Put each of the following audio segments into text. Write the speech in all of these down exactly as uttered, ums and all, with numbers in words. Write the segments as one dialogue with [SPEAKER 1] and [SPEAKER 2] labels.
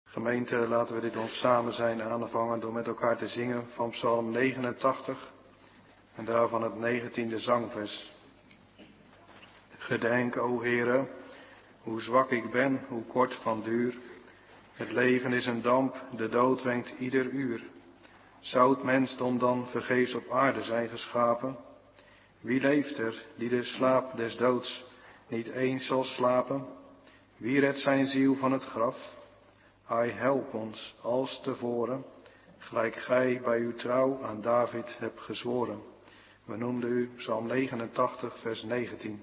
[SPEAKER 1] Gemeente, laten we dit ons samen zijn aanvangen door met elkaar te zingen van Psalm negenentachtig en daarvan het negentiende zangvers. Gedenk, o Heere, hoe zwak ik ben, hoe kort van duur. Het leven is een damp, de dood wenkt ieder uur. Zou het mensdom dan vergeefs op aarde zijn geschapen? Wie leeft er die de slaap des doods niet eens zal slapen? Wie redt zijn ziel van het graf? Hij help ons als tevoren, gelijk gij bij uw trouw aan David hebt gezworen. We noemden u Psalm negenentachtig, vers negentien.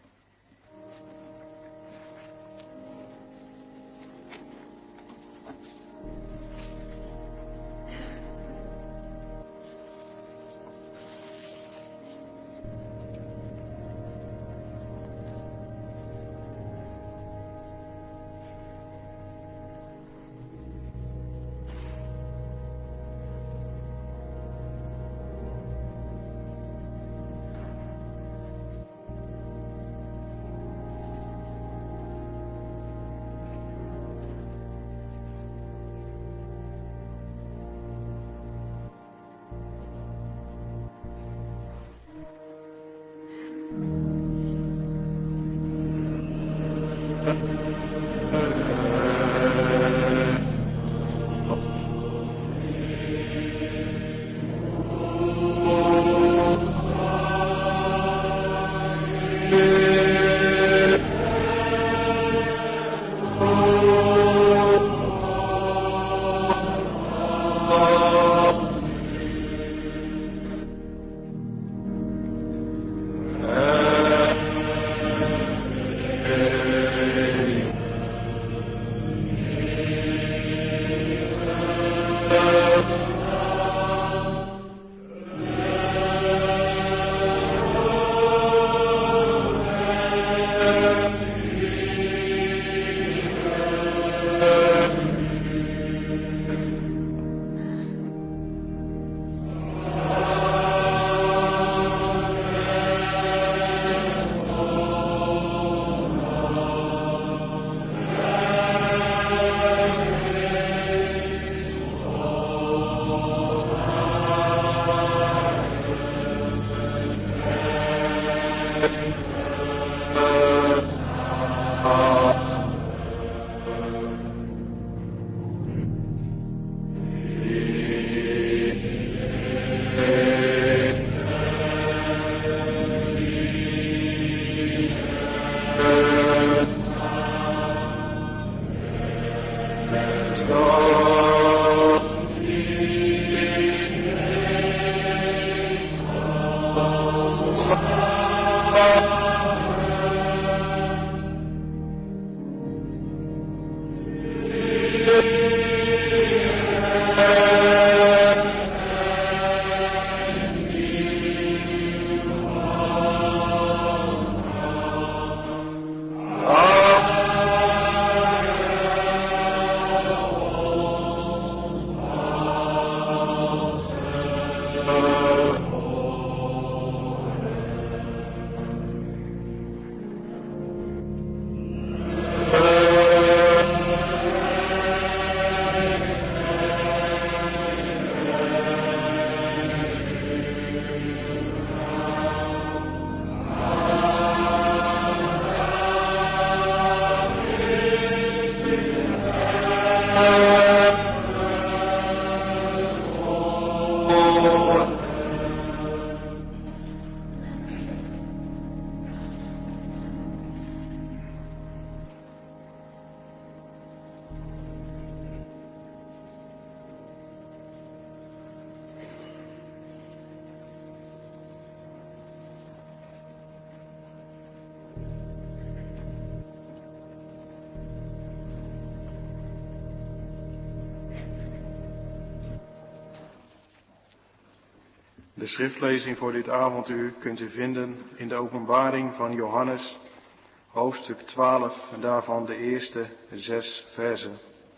[SPEAKER 1] De schriftlezing voor dit avonduur kunt u vinden in de Openbaring van Johannes, hoofdstuk twaalf en daarvan de eerste zes verzen.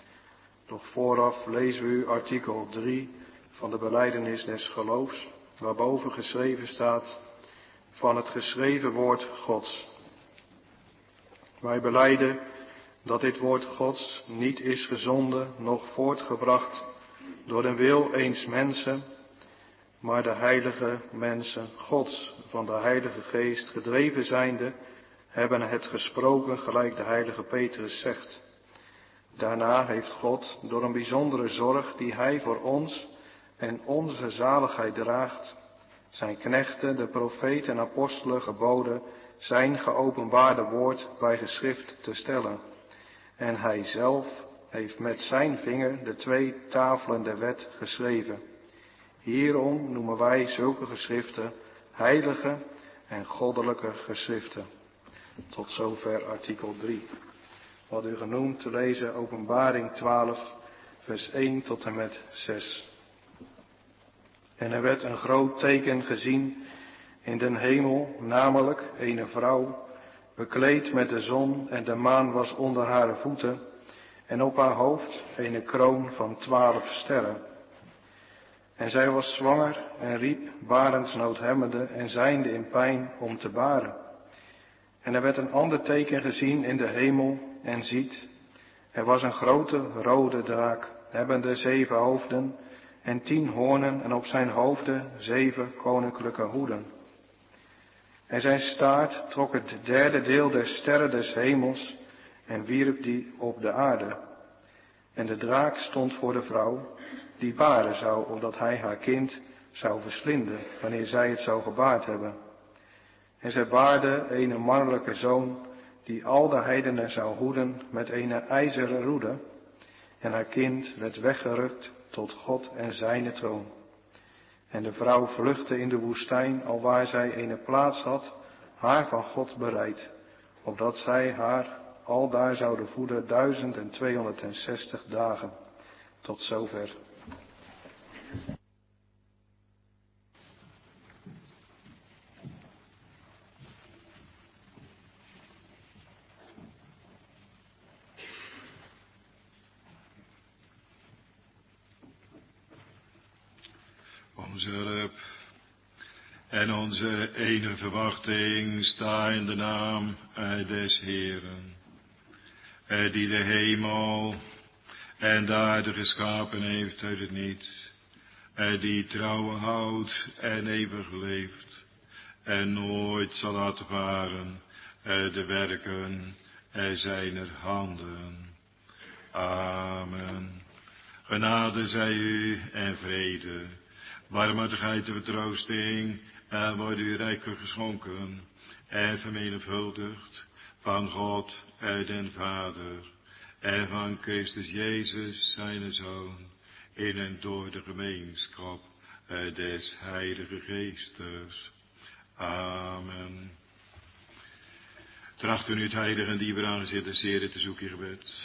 [SPEAKER 1] Doch vooraf lezen we u artikel drie van de belijdenis des geloofs, waarboven geschreven staat van het geschreven woord Gods. Wij belijden dat dit woord Gods niet is gezonden, noch voortgebracht door een wil eens mensen, maar de heilige mensen Gods, van de Heilige Geest gedreven zijnde, hebben het gesproken, gelijk de heilige Petrus zegt. Daarna heeft God, door een bijzondere zorg die hij voor ons en onze zaligheid draagt, zijn knechten, de profeten en apostelen geboden, zijn geopenbaarde woord bij geschrift te stellen. En hij zelf heeft met zijn vinger de twee tafelen der wet geschreven. Hierom noemen wij zulke geschriften heilige en goddelijke geschriften. Tot zover artikel drie. Wat u genoemd te lezen Openbaring twaalf, vers één tot en met zes. En er werd een groot teken gezien in den hemel, namelijk een vrouw, bekleed met de zon en de maan was onder haar voeten, en op haar hoofd een kroon van twaalf sterren. En zij was zwanger en riep, barensnood hemmende en zijnde in pijn om te baren. En er werd een ander teken gezien in de hemel, en ziet, er was een grote rode draak, hebbende zeven hoofden en tien hoornen, en op zijn hoofden zeven koninklijke hoeden. En zijn staart trok het derde deel der sterren des hemels en wierp die op de aarde. En de draak stond voor de vrouw, die baren zou, opdat hij haar kind zou verslinden, wanneer zij het zou gebaard hebben. En zij baarde een mannelijke zoon, die al de heidenen zou hoeden met een ijzeren roede. En haar kind werd weggerukt tot God en zijne troon. En de vrouw vluchtte in de woestijn, alwaar zij een plaats had, haar van God bereid, opdat zij haar aldaar zouden voeden duizend en tweehonderd en zestig dagen. Tot zover.
[SPEAKER 2] Onze hulp en onze enige verwachting sta in de naam des Heeren, die de hemel en de aarde geschapen heeft uit het niets, die trouwen houdt en eeuwig leeft en nooit zal laten varen de werken zijner handen. Amen. Genade zij u en vrede, barmhartigheid en vertroosting en wordt u rijkelijk geschonken en vermenigvuldigd van God den Vader en van Christus Jezus zijn Zoon in en door de gemeenschap des Heilige Geestes. Amen. Tracht u nu het heilige en dierbare aangezicht des Heren te zoeken in gebed.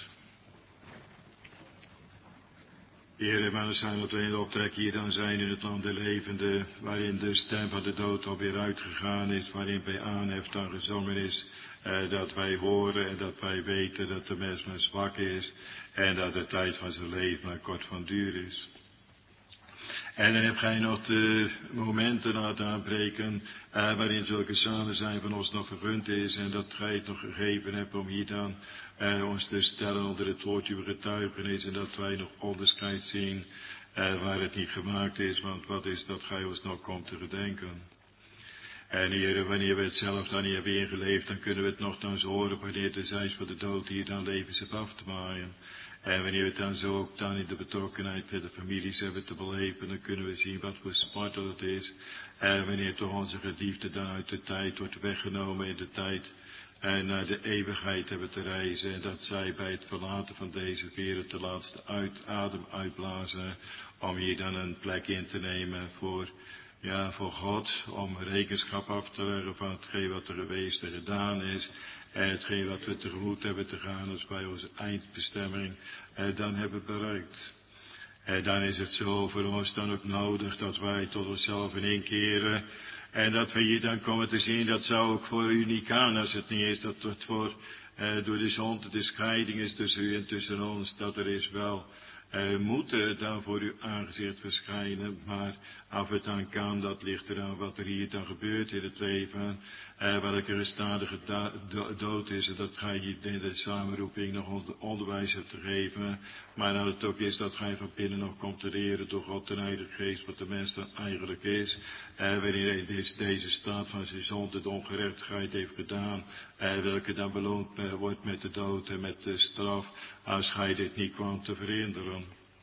[SPEAKER 2] Heere, maar zijn dat we in de optrek hier dan zijn in het land der levenden, waarin de stem van de dood alweer uitgegaan is, waarin bij aanhef dan gezongen is, eh, dat wij horen en dat wij weten dat de mens maar zwak is en dat de tijd van zijn leven maar kort van duur is. En dan heb gij nog de momenten laten aanbreken eh, waarin zulke samen zijn van ons nog vergund is en dat gij het nog gegeven hebt om hier dan eh, ons te stellen onder het woord uw getuigenis en dat wij nog onderscheid zien eh, waar het niet gemaakt is, want wat is dat gij ons nog komt te gedenken. En Heere, wanneer we het zelf dan niet hebben ingeleefd, dan kunnen we het nogthans horen wanneer de zijs van de dood hier dan levens heeft af te maaien. En wanneer we het dan zo ook dan in de betrokkenheid met de families hebben te beleven, dan kunnen we zien wat voor smartel het is. En wanneer toch onze geliefden dan uit de tijd wordt weggenomen in de tijd en naar de eeuwigheid hebben te reizen. En dat zij bij het verlaten van deze wereld de laatste uit, adem uitblazen om hier dan een plek in te nemen voor, ja, voor God. Om rekenschap af te leggen van hetgeen wat er geweest en gedaan is. En hetgeen wat we tegemoet hebben te gaan als wij onze eindbestemming eh, dan hebben bereikt. En dan is het zo voor ons dan ook nodig dat wij tot onszelf inkeren. En dat we hier dan komen te zien, dat zou ook voor u niet gaan als het niet is dat het voor, eh, door de zonde de scheiding is tussen u en tussen ons. Dat er is wel uh, moeten dan voor uw aangezicht verschijnen. Maar of het dan kan, dat ligt eraan wat er hier dan gebeurt in het leven. Uh, welke gestadige do dood is, dat ga je in de samenroeping nog onder onderwijs hebt te geven. Maar dat het ook is dat gij van binnen nog komt te leren door God en Heilige Geest wat de mens dan eigenlijk is. Uh, wanneer hij deze, deze staat van zijn zonde, de ongerechtigheid heeft gedaan. Uh, welke dan beloond uh, wordt met de dood en met de straf. Als gij dit niet kwam te verhinderen.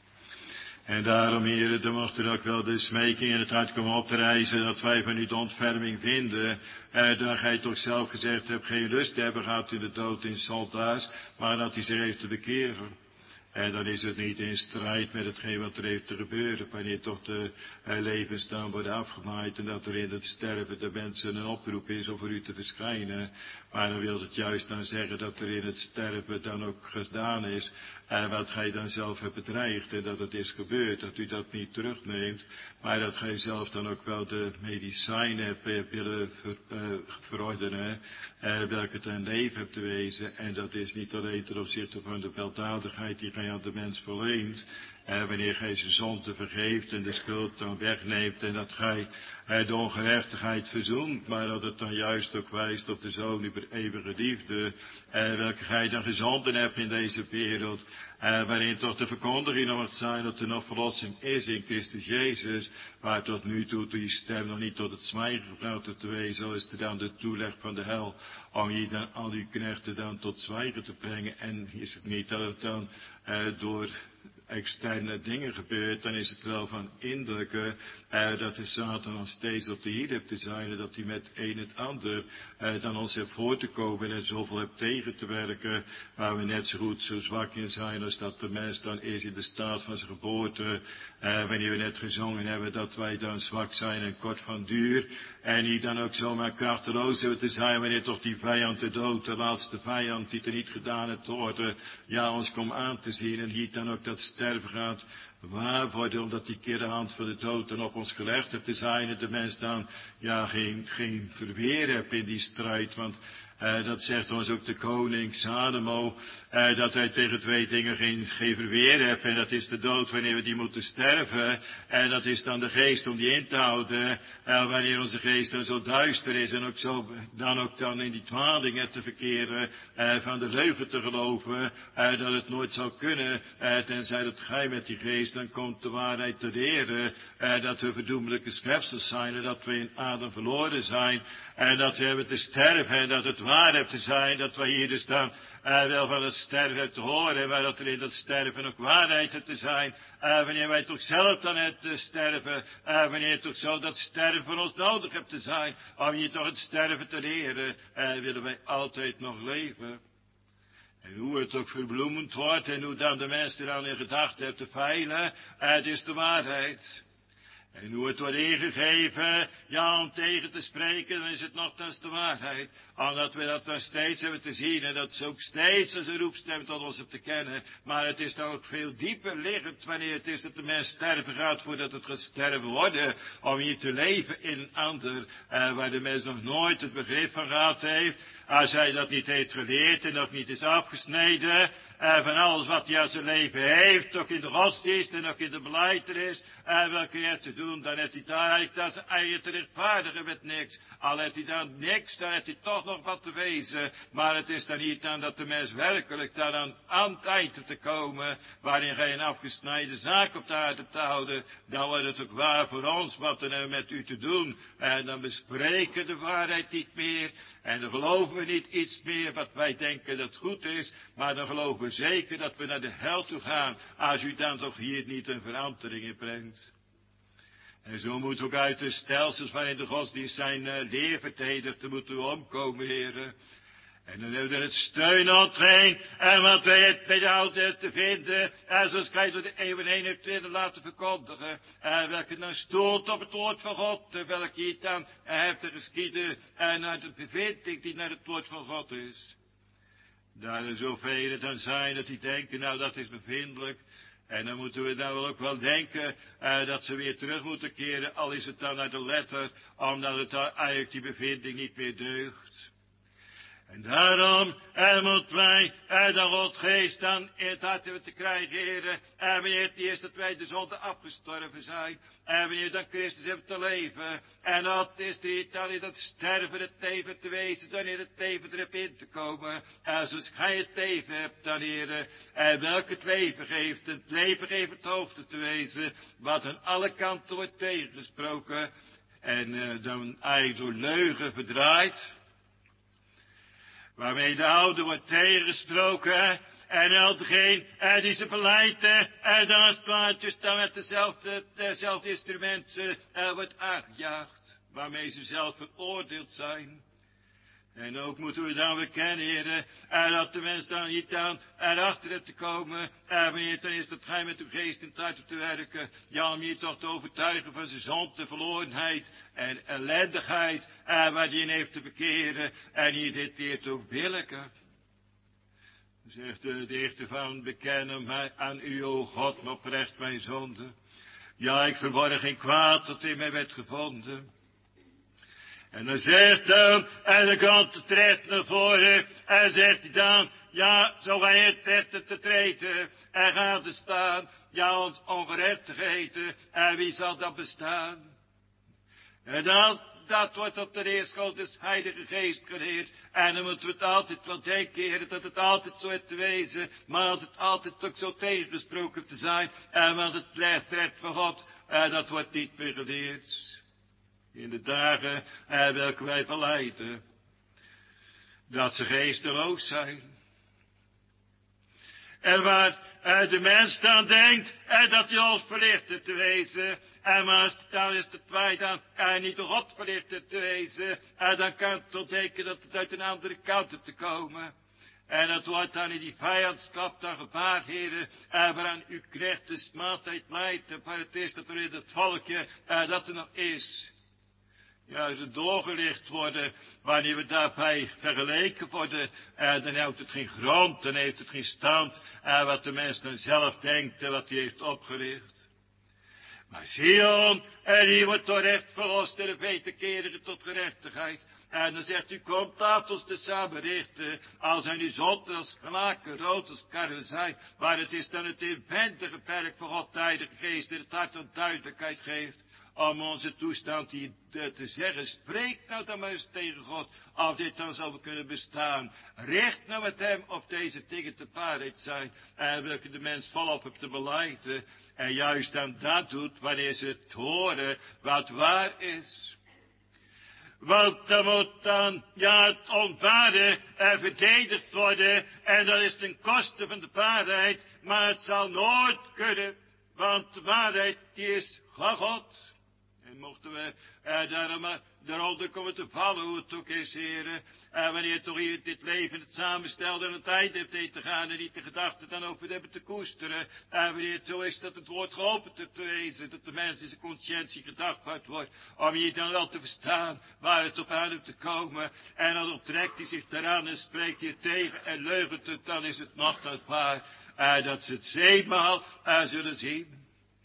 [SPEAKER 2] En daarom, heren, dan mocht er ook wel de smeking in het hart komen op te reizen, dat wij van u de ontferming vinden. Eh, dat gij toch zelf gezegd hebt, geen lust te hebben gehad in de dood in Saltaars, maar dat hij zich heeft te bekeren. En dan is het niet in strijd met hetgeen wat er heeft te gebeuren, wanneer toch de uh, levens dan worden afgemaaid en dat er in het sterven de mensen een oproep is om voor u te verschijnen. Maar dan wil het juist dan zeggen dat er in het sterven dan ook gedaan is, uh, wat gij dan zelf hebt bedreigd en dat het is gebeurd, dat u dat niet terugneemt, maar dat gij zelf dan ook wel de medicijnen hebt willen ver, uh, verordenen, uh, welke ten leven hebt te wezen. En dat is niet alleen ten opzichte van de weldadigheid die gij aan de mens verleent, eh, wanneer gij zijn zonde vergeeft en de schuld dan wegneemt en dat gij eh, de ongerechtigheid verzoent, maar dat het dan juist ook wijst op de Zoon uw eeuwige liefde, eh, welke gij dan gezonden hebt in deze wereld, eh, waarin toch de verkondiging nog moet zijn dat er nog verlossing is in Christus Jezus, waar tot nu toe die stem nog niet tot het zwijgen gebracht te wezen, al is er dan de toeleg van de hel, om je dan al uw knechten dan tot zwijgen te brengen. En is het niet dat het dan uh, door externe dingen gebeurt, dan is het wel van indrukken uh, dat de Satan dan steeds op de hiel heeft te zijn en dat hij met een het ander uh, dan ons heeft voor te komen en zoveel heeft tegen te werken, waar we net zo goed zo zwak in zijn als dat de mens dan is in de staat van zijn geboorte. Uh, wanneer we net gezongen hebben dat wij dan zwak zijn en kort van duur en niet dan ook zomaar krachteloos hebben te zijn wanneer toch die vijand de dood, de laatste vijand die er niet gedaan heeft te worden, ja ons komt aan te zien en hier dan ook dat sterven gaat waar worden, omdat die keer de hand van de dood dan op ons gelegd heeft te zijn en de mens dan ja geen, geen verweer heeft in die strijd, want Uh, dat zegt ons ook de koning Salomo, uh, dat hij tegen twee dingen geen, geen verweer heeft. En dat is de dood wanneer we die moeten sterven. En dat is dan de geest om die in te houden. Uh, wanneer onze geest dan zo duister is en ook zo, dan ook dan in die dwalingen te verkeren, uh, van de leugen te geloven, uh, dat het nooit zou kunnen, uh, tenzij dat gij met die geest dan komt de waarheid te leren, uh, dat we verdoemelijke schepsels zijn en dat we in Adam verloren zijn. En dat we hebben te sterven en dat het waar hebt te zijn, dat wij hier dus dan uh, wel van het sterven hebben te horen, maar dat er in dat sterven ook waarheid hebt te zijn. Uh, wanneer wij toch zelf dan het te sterven, uh, wanneer toch zo dat sterven van ons nodig hebt te zijn, om hier toch het sterven te leren, uh, willen wij altijd nog leven. En hoe het ook verbloemend wordt en hoe dan de mens er aan in gedachten heeft te veilen, uh, het is de waarheid. En hoe het wordt ingegeven, ja, om tegen te spreken, dan is het nogthans de waarheid. Omdat we dat dan steeds hebben te zien en dat ze ook steeds als een roepstem tot ons hebben te kennen. Maar het is dan ook veel dieper liggend wanneer het is dat de mens sterven gaat voordat het gaat sterven worden. Om hier te leven in een ander, eh, waar de mens nog nooit het begrip van gehad heeft. Als hij dat niet heeft geleerd en dat niet is afgesneden, uh, van alles wat hij aan zijn leven heeft, ook in de godsdienst en ook in de belijdenis, uh, welke hij heeft te doen, dan heeft hij daar eigenlijk dat zijn eigen te rechtvaardigen met niks. Al heeft hij dan niks, dan heeft hij toch nog wat te wezen. Maar het is dan niet dan dat de mens werkelijk daar aan, aan het eind te komen, waarin gij een afgesneden zaak op de aarde te houden, dan wordt het ook waar voor ons wat er nou met u te doen. En dan bespreken de waarheid niet meer. En dan geloven we niet iets meer wat wij denken dat goed is, maar dan geloven we zeker dat we naar de hel toe gaan, als u dan toch hier niet een verandering in brengt. En zo moet ook uit de stelsels waarin de godsdienst zijn uh, leer verdedigt, te moeten omkomen, heren. En dan hebben we het steun ontreen, en wat wij het bij de oudheid te vinden, en zoals gij door de eeuwen heen hebt willen laten verkondigen, en welke dan stoelt op het woord van God, terwijl je het dan hebt te geschieden, en uit het bevinding die naar het woord van God is. Daar er zoveel dan zijn dat die denken, nou dat is bevindelijk, en dan moeten we dan wel ook wel denken uh, dat ze weer terug moeten keren, al is het dan naar de letter, omdat het dan eigenlijk die bevinding niet meer deugt. En daarom en moeten wij en de Godgeest dan in het hart hebben te krijgen, heren. En wanneer het eerst dat wij de zonde afgestorven zijn. En wanneer dan Christus hebben te leven. En dat is niet dan in dat sterven het leven te wezen, dan in het leven erop in te komen. En zoals gij het leven hebt dan, heren. En welk het leven geeft, het leven geeft het hoofd te wezen. Wat aan alle kanten wordt tegengesproken. En uh, dan eigenlijk door leugen verdraaid. Waarmee de oude wordt tegengesproken. En al degene en die ze beleiden. En dan als plaatjes dan met dezelfde, dezelfde instrumenten uh, wordt aangejaagd. Waarmee ze zelf veroordeeld zijn. En ook moeten we dan bekennen, heren, en dat de mens dan niet dan erachter hebt te komen. En wanneer dan is dat gij met uw geest in tijd op te werken. Ja, om je toch te overtuigen van zijn zonde, verlorenheid en ellendigheid. En waar die in heeft te bekeren. En hier dit leert ook billijke. Zegt de dichter van, bekennen mij aan u, o God, oprecht mijn zonde. Ja, ik verborg geen kwaad dat in mij werd gevonden. En dan zegt hij, en dan komt het recht naar voren, en zegt hij dan, ja, zo ga je het recht te treden, en gaat er staan, ja, ons ongerechtigheden, en wie zal dat bestaan? En dan, dat wordt op de eerste des Heilige Geest geleerd, en dan moeten we het altijd wel denken, heren, dat het altijd zo is te wezen, maar dat het altijd ook zo tegengesproken te zijn, en want het blijft recht van God, en dat wordt niet meer geleerd. In de dagen eh, welke wij belijden, dat ze geesteloos zijn. En waar eh, de mens dan denkt, eh, dat hij ons verlicht te wezen. En maar als dan is het wij dan eh, niet door God verlicht te wezen. En dan kan het toch denken dat het uit een andere kant hebt te komen. En dat wordt dan in die vijandschap dan gebaard, heren, eh, waaraan uw knecht maaltijd leidt. Maar het is dat er in het volkje eh, dat er nog is. Ja, als het doorgelicht worden, wanneer we daarbij vergeleken worden, eh, dan heeft het geen grond, dan heeft het geen stand, eh, wat de mens dan zelf denkt en wat hij heeft opgericht. Maar Sion, en hier wordt door recht verlost en de beter keren tot gerechtigheid. En dan zegt u, komt, laat ons te samen richten, al zijn uw zonden als gelaken, rood als karwezijn, maar het is dan het inwendige perk van God, de Heilige Geest, die het hart tot duidelijkheid geeft. Om onze toestand hier te zeggen, spreek nou dan maar eens tegen God, of dit dan zal kunnen bestaan. Richt nou met hem of deze dingen te paard zijn, en welke de mens volop op te belijden. En juist dan dat doet, wanneer ze het horen, wat waar is. Want dan moet dan, ja, het onware eh, verdedigd worden, en dat is ten koste van de waarheid, maar het zal nooit kunnen, want de waarheid die is van God. En mochten we eh, daarom daaronder komen te vallen, hoe het ook is, heren. En wanneer toch hier dit leven het samenstelde en het eind heeft heen te gaan en niet de gedachten dan over hebben te koesteren. En wanneer het zo is dat het woord geopend te wezen, dat de mens in zijn conscientie gedagvaard wordt, om hier dan wel te verstaan waar het op aan heeft te komen. En dan onttrekt hij zich daaraan en spreekt hier tegen en leugent het, dan is het nog dat waar. En dat ze het zeemaal uh, zullen zien.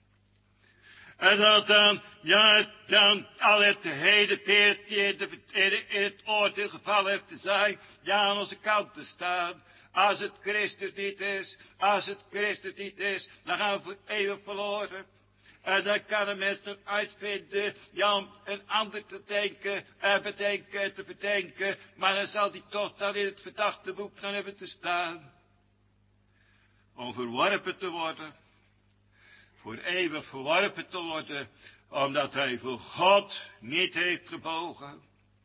[SPEAKER 2] En dat dan, ja, dan al het hele peert die in, de, in, in het oordeel gevallen heeft te zijn, ja, aan onze kant te staan. Als het Christus niet is, als het Christus niet is, dan gaan we voor eeuwig verloren. En dan kan een mens dan uitvinden, ja, om een ander te denken, en bedenken, te bedenken, maar dan zal die toch dan in het verdachte boek dan hebben te staan. Om verworpen te worden. Voor eeuwig verworpen te worden, omdat hij voor God niet heeft gebogen.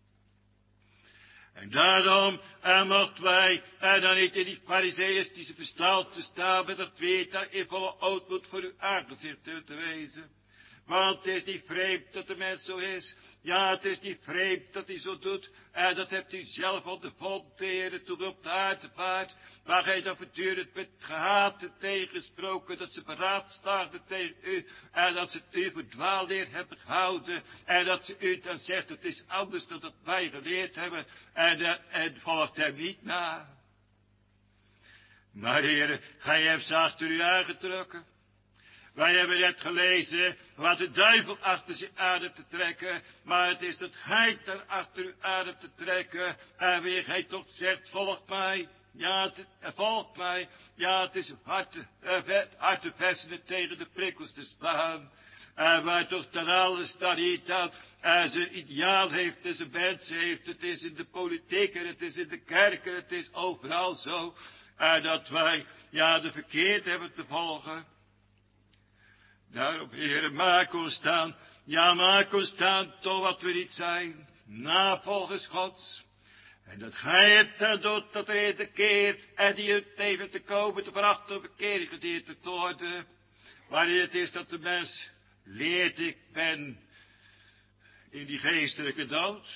[SPEAKER 2] En daarom en mochten wij en dan niet in die fariseïstische verstalte staan met dat weet dat in volle ootmoed voor uw aangezicht te wezen. Want het is niet vreemd dat de mens zo is. Ja, het is niet vreemd dat hij zo doet. En dat hebt u zelf ondervonden, heren, toen op de aarde vaart. Waar gij dan voortdurend met gehaat tegensproken, dat ze beraadslaagden tegen u. En dat ze het u voor dwaalleer hebben gehouden. En dat ze u dan zegt, het is anders dan dat wij geleerd hebben. En, uh, en volgt hem niet na. Maar heren, gij hebt ze achter u aangetrokken. Wij hebben net gelezen wat de duivel achter zijn adem te trekken. Maar het is dat gij dan achter uw adem te trekken. En weer gij toch zegt, volg mij. Ja, het volgt mij. Ja, het is harte, harte vestenen tegen de prikkels te slaan. En waar toch dan alles dan niet dan en zijn ideaal heeft en zijn mensen heeft. Het is in de politiek en het is in de kerk en het is overal zo. En dat wij, ja, de verkeerd hebben te volgen. Daarom, Heere, maak ons dan, ja, maak ons dan toch wat we niet zijn. Navolgers Gods. En dat gij het dan doet, dat er een keer, en die het even te komen, te verachten, bekering gediend te worden. Wanneer het is dat de mens leert, ik ben in die geestelijke dood.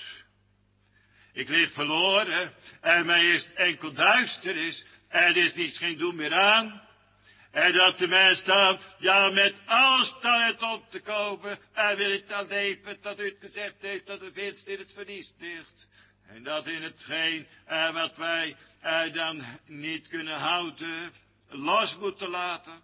[SPEAKER 2] Ik lig verloren, en mij is enkel duisternis, en er is niets geen doen meer aan. En dat de mens dan, ja, met alles dan het om te komen, en wil ik dan leven, dat u het gezegd heeft, dat de winst in het verlies ligt. En dat in hetgeen, eh, wat wij eh, dan niet kunnen houden, los moeten laten.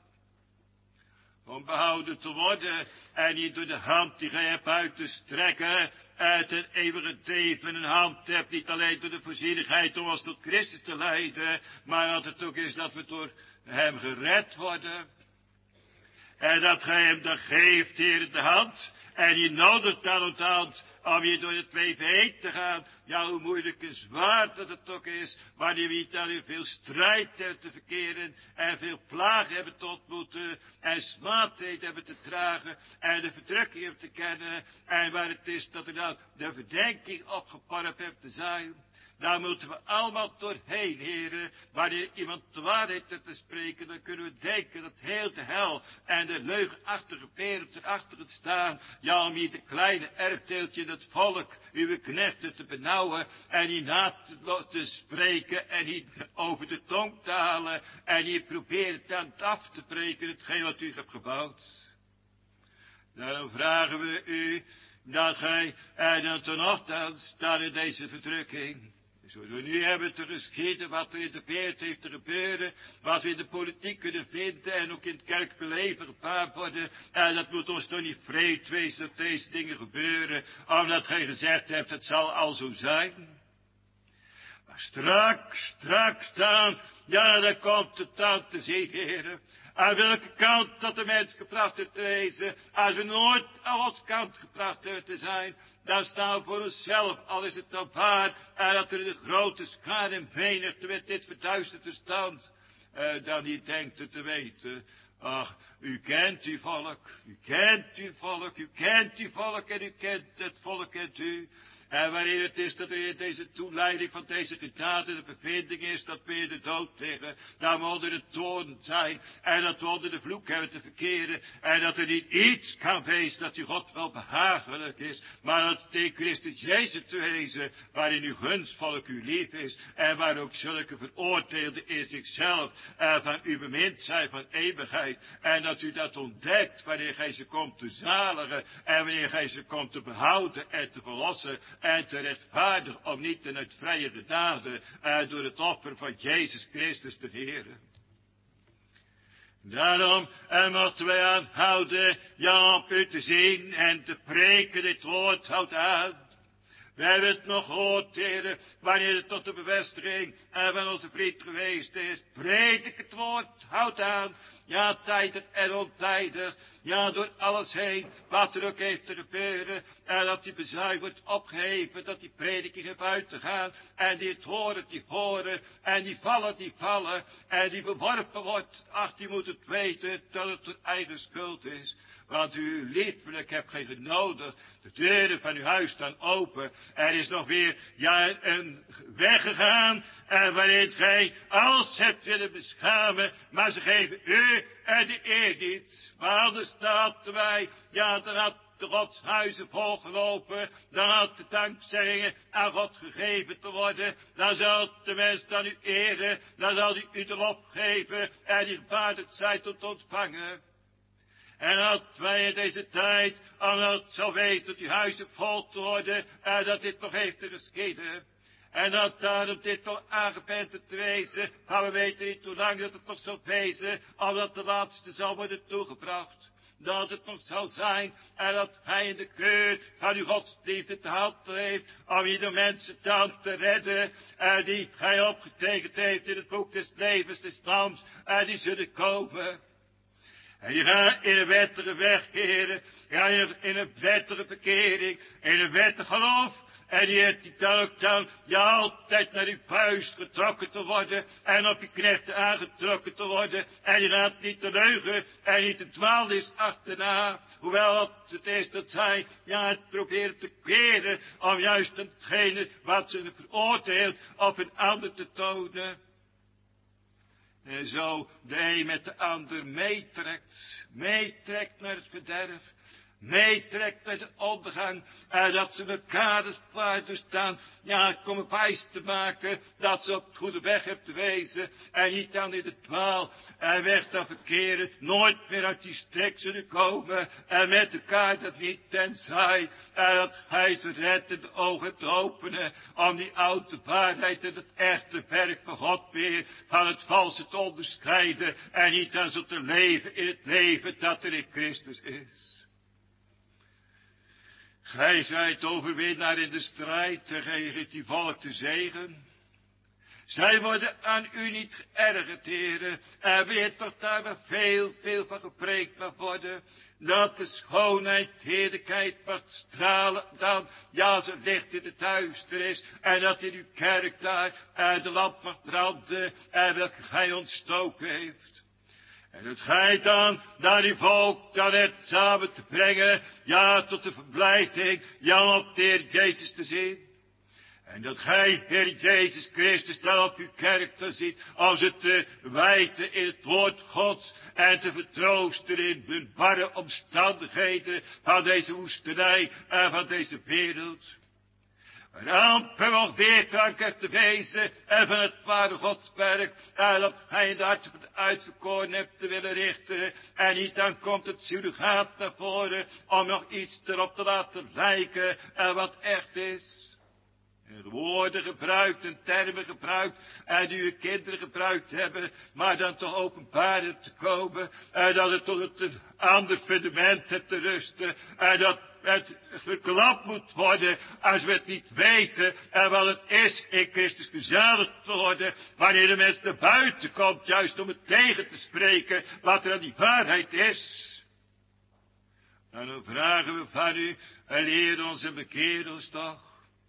[SPEAKER 2] Om behouden te worden en niet door de hand die gij hebt uit te strekken, uit het eeuwige leven een hand hebt, niet alleen door de voorzienigheid om ons tot Christus te leiden, maar dat het ook is dat we door hem gered worden. En dat gij hem dan geeft, Heer, de hand. En je nodigt dan op de hand om je door het leven heen te gaan. Ja, hoe moeilijk en zwaar dat het ook is. Wanneer we dan in veel strijd hebben te verkeren. En veel plagen hebben te ontmoeten. En smaadheid hebben te dragen. En de verdrukking hebben te kennen. En waar het is dat er dan de verdenking opgeparpt hebt te zijn. Daar moeten we allemaal doorheen, heren. Wanneer iemand de waarheid heeft te spreken, dan kunnen we denken dat heel de hel en de leugenachtige peren erachter het staan. Ja, om hier de kleine erfdeeltje in het volk, uw knechten te benauwen en hier na te, te spreken en hier over de tong te halen en hier proberen dan af te breken hetgeen wat u hebt gebouwd. Daarom vragen we u dat gij en dan ten ochtend staat in deze verdrukking. Zoals we nu hebben te geschieden wat er in de wereld heeft te gebeuren, wat we in de politiek kunnen vinden en ook in het kerkelijke leven gepaard worden. En dat moet ons toch niet vreed wezen dat deze dingen gebeuren, omdat gij gezegd hebt, het zal al zo zijn. Maar straks, straks dan, ja, dan komt het dan te zien, heren. Aan welke kant dat de mens gebracht heeft te wezen, als we nooit aan onze kant gebracht hebben te zijn, dan staan we voor onszelf, al is het dan waar, en dat er de grote schade en menigte met dit verduisterd verstand, eh, dan niet denkt het te weten. Ach, u kent uw volk, u kent uw volk, u kent uw volk en u kent het volk kent u. En wanneer het is dat er in deze toeleiding van deze genade de bevinding is dat we in de dood liggen, dat we onder de toorn zijn en dat we onder de vloek hebben te verkeren en dat er niet iets kan wezen dat u God wel behagelijk is, maar dat het in Christus Jezus te wezen, waarin uw gunstvolk uw lief is en waar ook zulke veroordeelden in zichzelf en van u bemind zijn van eeuwigheid en dat u dat ontdekt wanneer gij ze komt te zaligen en wanneer gij ze komt te behouden en te verlossen en te rechtvaardigen om niet ten uit vrije genade uh, door het offer van Jezus Christus te heren. Daarom uh, moeten wij aanhouden, ja, op u te zien en te preken dit woord houdt aan. We hebben het nog gehoord, heren, wanneer het tot de bevestiging uh, van onze vriend geweest is. Predik het woord, houd aan. Ja, tijdig en ontijdig. Ja, door alles heen, wat er ook heeft te gebeuren. En dat die bezuin wordt opgeheven, dat die prediking heeft uit te gaan. En die het horen, die horen. En die vallen, die vallen. En die verworpen wordt. Ach, die moet het weten dat het door eigen schuld is. Want u liefelijk hebt gij genodigd. De deuren van uw huis staan open. Er is nog weer, ja, een weg gegaan. En waarin gij alles hebt willen beschamen. Maar ze geven u en de eer niet. Maar anders staat wij, ja, dan had de Gods huizen volgelopen. Dan had de dankzeggingen aan God gegeven te worden. Dan zal de mens dan u eren. Dan zal hij u de lof geven. En die gebaardigd zijn tot ontvangen. En dat wij in deze tijd, omdat het zal wezen dat uw huizen vol te worden, en dat dit nog heeft te geschieden.
[SPEAKER 3] En dat daarom dit toch aangepenterd te wezen, maar we weten niet hoe lang dat het nog zal wezen, omdat de laatste zal worden toegebracht. Dat het nog zal zijn, en dat hij in de keur van uw godsliefde te hand heeft, om ieder mensen dan te redden, en die hij opgetekend heeft in het boek des levens des lams, en die zullen komen. En die gaan in een wettige weg, heren, ja, in een wettige bekering, in een wettig geloof. En die heeft die dan ook dan, ja, altijd naar uw buis getrokken te worden, en op je knechten aangetrokken te worden, en die gaat niet te leugen, en niet te dwaalnis achterna, hoewel het is dat zij, ja, het proberen te keren, om juist hetgene wat ze veroordeelt, op een ander te tonen. En zo de een met de ander meetrekt, meetrekt naar het verderf, meetrekt naar de ondergang, en dat ze elkaar dus klaar doorstaan, ja, komen wijs te maken, dat ze op het goede weg hebben te wezen, en niet dan in de dwaal, en weg te verkeren, nooit meer uit die strik zullen komen, en met elkaar dat niet, tenzij, en dat hij ze redt in de ogen te openen, om die oude waarheid en het echte werk van God weer, van het valse te onderscheiden, en niet dan zo te leven in het leven dat er in Christus is. Gij zijt overwinnaar in de strijd, en gij geeft die volk te zegen. Zij worden aan u niet geërgerd, heren, en weet toch daar wel veel, veel van gepreekt mag worden, dat de schoonheid, heerlijkheid mag stralen dan, ja, zo licht in het duisternis, en dat in uw kerk daar, en de lamp mag branden, en welke gij ontstoken heeft. En dat gij dan, naar die volk dan het samen te brengen, ja, tot de verblijding, ja, op de Heer Jezus te zien. En dat gij, Heer Jezus Christus, dan op uw kerk te ziet, om ze te wijten in het woord Gods, en te vertroosten in hun barre omstandigheden van deze woestenij en van deze wereld. Rampen nog weerklank heeft te wezen, en van het ware Godswerk, en dat hij in de harten van de uitverkoren hebt te willen richten, en niet dan komt het surrogaat naar voren, om nog iets erop te laten lijken, en wat echt is. En woorden gebruikt en termen gebruikt, en die uw kinderen gebruikt hebben, maar dan toch openbaar te komen, en dat het tot een ander fundament hebt te rusten, en dat het verklapt moet worden, als we het niet weten, en wat het is in Christus gezaligd te worden, wanneer de mens naar buiten komt, juist om het tegen te spreken, wat er aan die waarheid is. En dan vragen we van u, en leer ons en bekeer ons toch.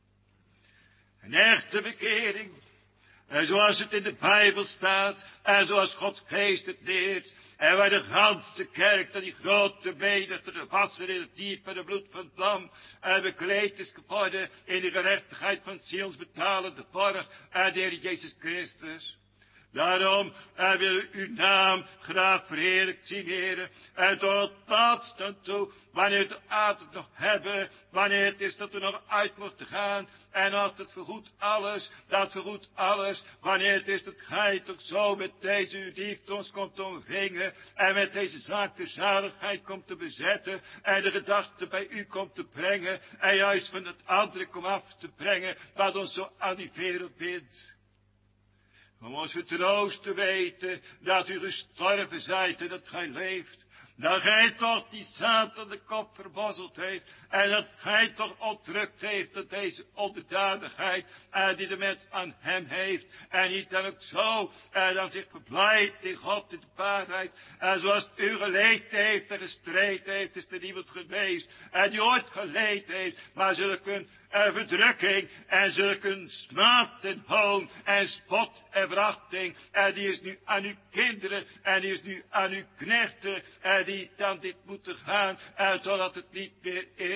[SPEAKER 3] Een echte bekering, en zoals het in de Bijbel staat, en zoals Gods geest het leert, en waar de ganse kerk, dat die grote menigte gewassen in het diep en het bloed van het lam, en bekleed is geworden in de gerechtigheid van Sions betalende borg, en de Heer Jezus Christus. Daarom en wil uw naam graag verheerlijkt zien, heren. En tot het laatst aan toe, wanneer we de adem nog hebben, wanneer het is dat we nog uit moeten gaan. En als het vergoedt alles, dat vergoedt alles. Wanneer het is dat gij toch zo met deze uw liefde ons komt omringen. En met deze zaak de zaligheid komt te bezetten. En de gedachte bij u komt te brengen. En juist van het andere komt af te brengen, wat ons zo aan die wereld bindt. Om ons vertroost te weten dat u gestorven zijt en dat gij leeft. Dat gij toch die Satan de kop verbozzeld heeft. En dat gij toch ontrukt heeft dat deze onderdanigheid en die de mens aan hem heeft. En niet dan ook zo. En dan zich verblijdt in God in de waarheid. En zoals u geleden heeft en gestreden heeft, is er niemand geweest. En die ooit geleden heeft. Maar zulke een uh, verdrukking en zulke een smaad en hoon en spot en verachting. En die is nu aan uw kinderen en die is nu aan uw knechten. En die dan dit moeten gaan. En totdat het niet meer is.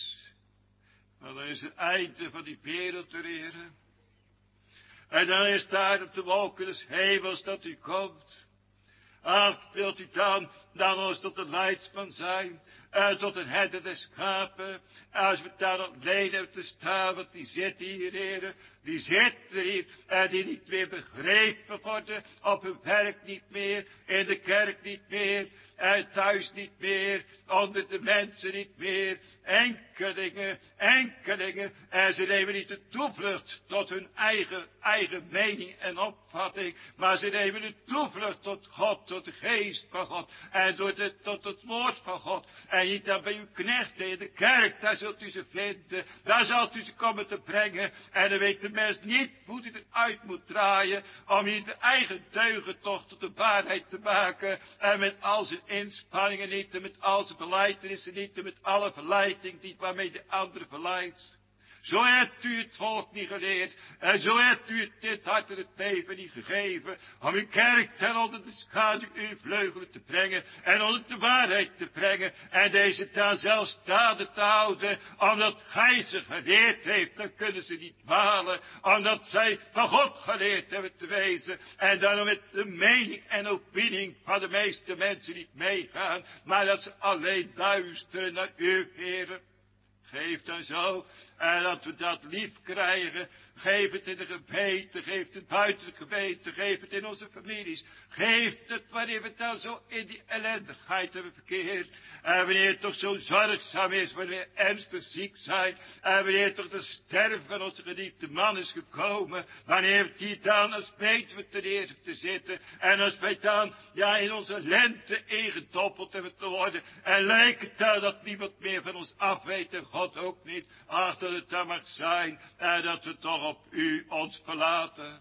[SPEAKER 3] Maar dan is het einde van die wereld te leren. En dan is daar op de wolken des hemels dat u komt. Ach, wilt u dan, dan ons tot de leidsman zijn. uh, tot een herder der schapen. Als we daar alleen hebben te staan, want die zitten hier, heren, die zitten hier, en die niet meer begrepen worden, op hun werk niet meer, in de kerk niet meer, en thuis niet meer, onder de mensen niet meer, enkelingen, enkelingen, en ze nemen niet de toevlucht tot hun eigen, eigen mening en opvatting, maar ze nemen de toevlucht tot God, tot de geest van God, en door de, tot het woord van God, en niet dan bij uw knechten in de kerk, daar zult u ze vinden, daar zult u ze komen te brengen, en dan weet de mens niet hoe hij eruit moet draaien, om hier de eigen deugen toch tot de waarheid te maken, en met al zijn inspanningen niet, en met al zijn belijdenissen niet, en met alle verleiding niet, waarmee de andere verleidt. Zo hebt u het volk niet geleerd, en zo hebt u het dit hart en het leven niet gegeven, om uw kerk ten onder de schaduw uw vleugelen te brengen, en onder de waarheid te brengen, en deze taal zelfs staande te houden, omdat gij ze geleerd heeft, dan kunnen ze niet dwalen, omdat zij van God geleerd hebben te wezen, en daarom met de mening en opinie van de meeste mensen niet meegaan, maar dat ze alleen luisteren naar u, Heere. Geef dan zo, en dat we dat lief krijgen. Geef het in de gemeente, geef het buiten de gemeente, geef het in onze families. Geef het wanneer we dan zo in die ellendigheid hebben verkeerd. En wanneer het toch zo zorgzaam is, wanneer we ernstig ziek zijn. En wanneer toch de sterven van onze geliefde man is gekomen. Wanneer die dan als weten we ten eerste te zitten. En als wij dan, ja, in onze lente ingedoppeld hebben te worden. En lijkt het dan dat niemand meer van ons af weet en God ook niet. Ach, dat het dan mag zijn, en dat we toch op u ons verlaten.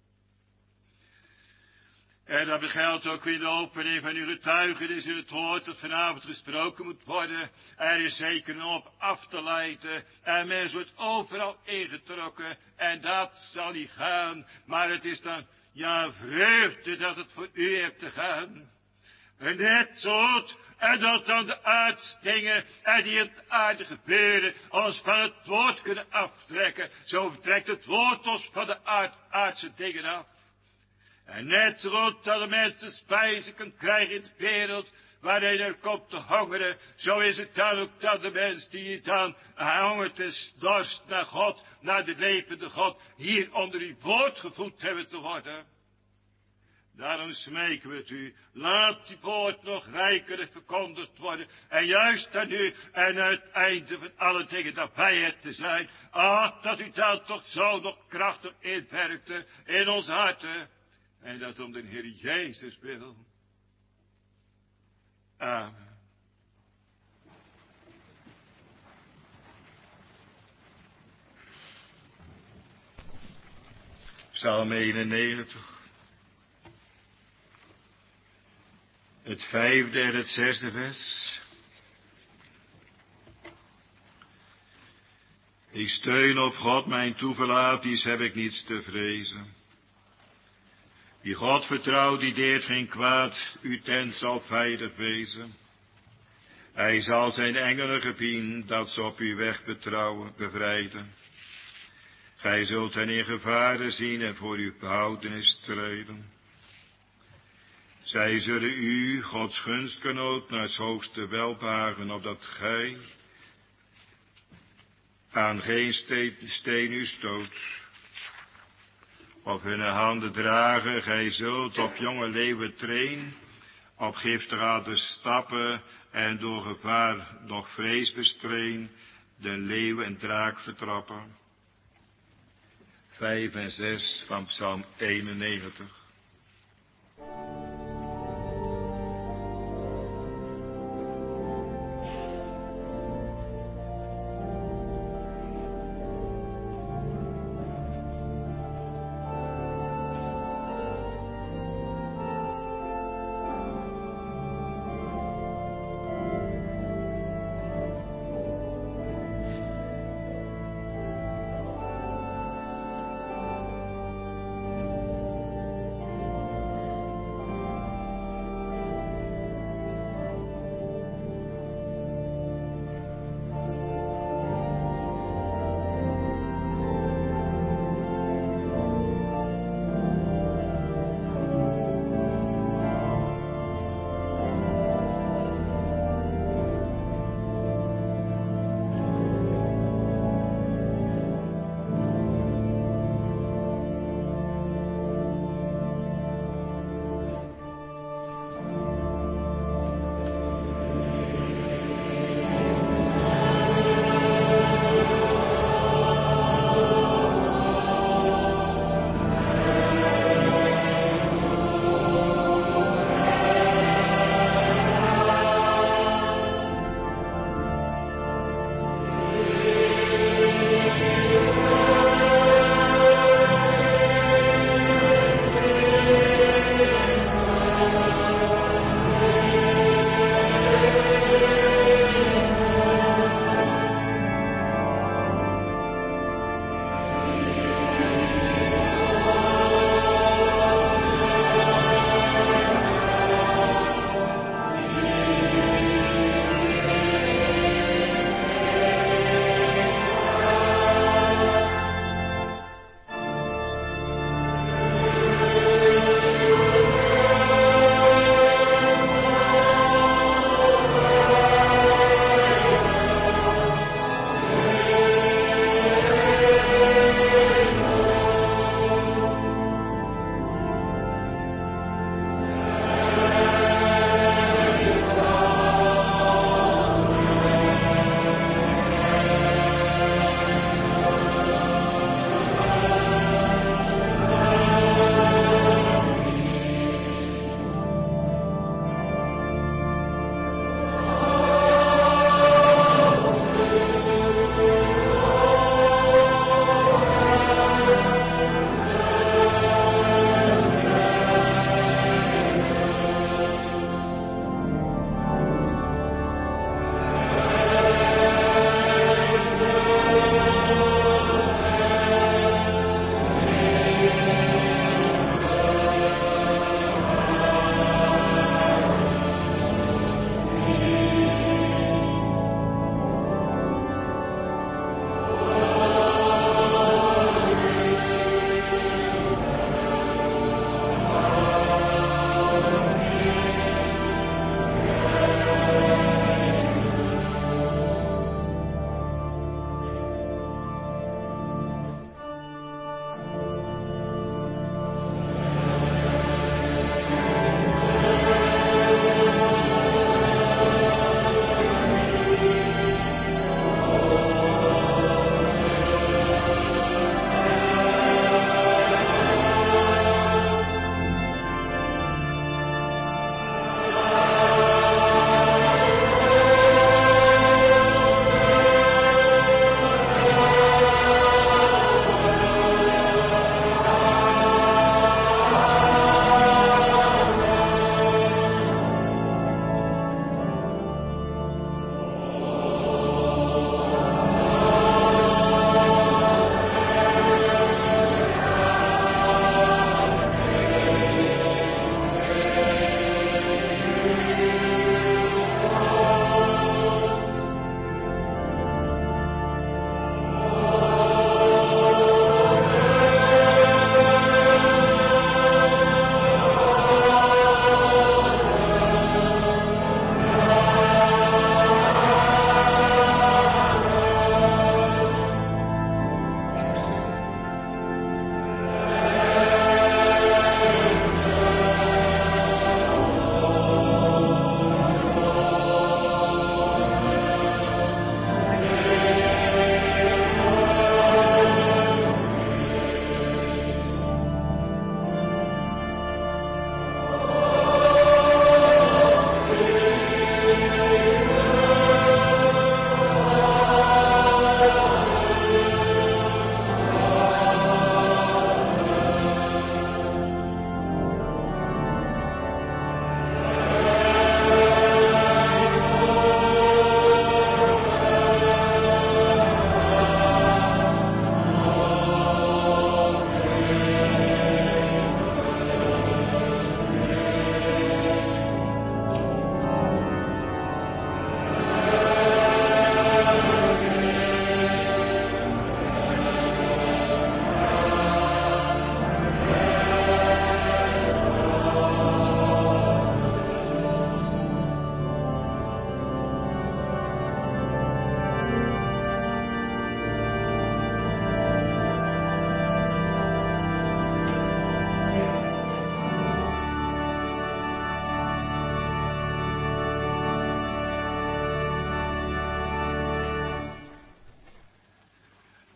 [SPEAKER 3] En dat geldt ook in de opening van uw getuigenis in het woord dat vanavond gesproken moet worden. Er is zeker nog op af te leiden. En mens wordt overal ingetrokken. En dat zal niet gaan. Maar het is dan, ja, vreugde dat het voor u hebt te gaan. En net zo, en dat dan de aardsdingen en die in het aarde gebeuren ons van het woord kunnen aftrekken. Zo trekt het woord ons van de aard, aardse dingen af. En net zo dat de mens de spijzen kan krijgen in de wereld waarin er komt te hongeren, zo is het dan ook dat de mens die dan hongert en dorst naar God, naar de levende God, hier onder uw woord gevoed hebben te worden. Daarom smeken we het u, laat die woord nog rijker verkondigd worden, en juist aan u en aan het einde van alle dingen daarbij het te zijn. Ah, dat u dan toch zo nog krachtig inwerkte in ons harten, en dat om de Heer Jezus wil. Amen.
[SPEAKER 2] Psalm eenennegentig. Het vijfde en het zesde vers. Ik steun op God mijn toeverlaat, dies heb ik niets te vrezen. Wie God vertrouwt, die deert geen kwaad, uw tent zal veilig wezen. Hij zal zijn engelen gebieden, dat ze op uw weg betrouwen, bevrijden. Gij zult hen in gevaren zien en voor uw behoudenis treden. Zij zullen u, Gods gunstgenoot, naar het hoogste welbehagen, opdat gij aan geen steen, steen u stoot. Op hun handen dragen, gij zult op jonge leeuwen train, op giftige stappen en door gevaar nog vrees bestreen, de leeuw en draak vertrappen. Vijf en zes van Psalm eenennegentig.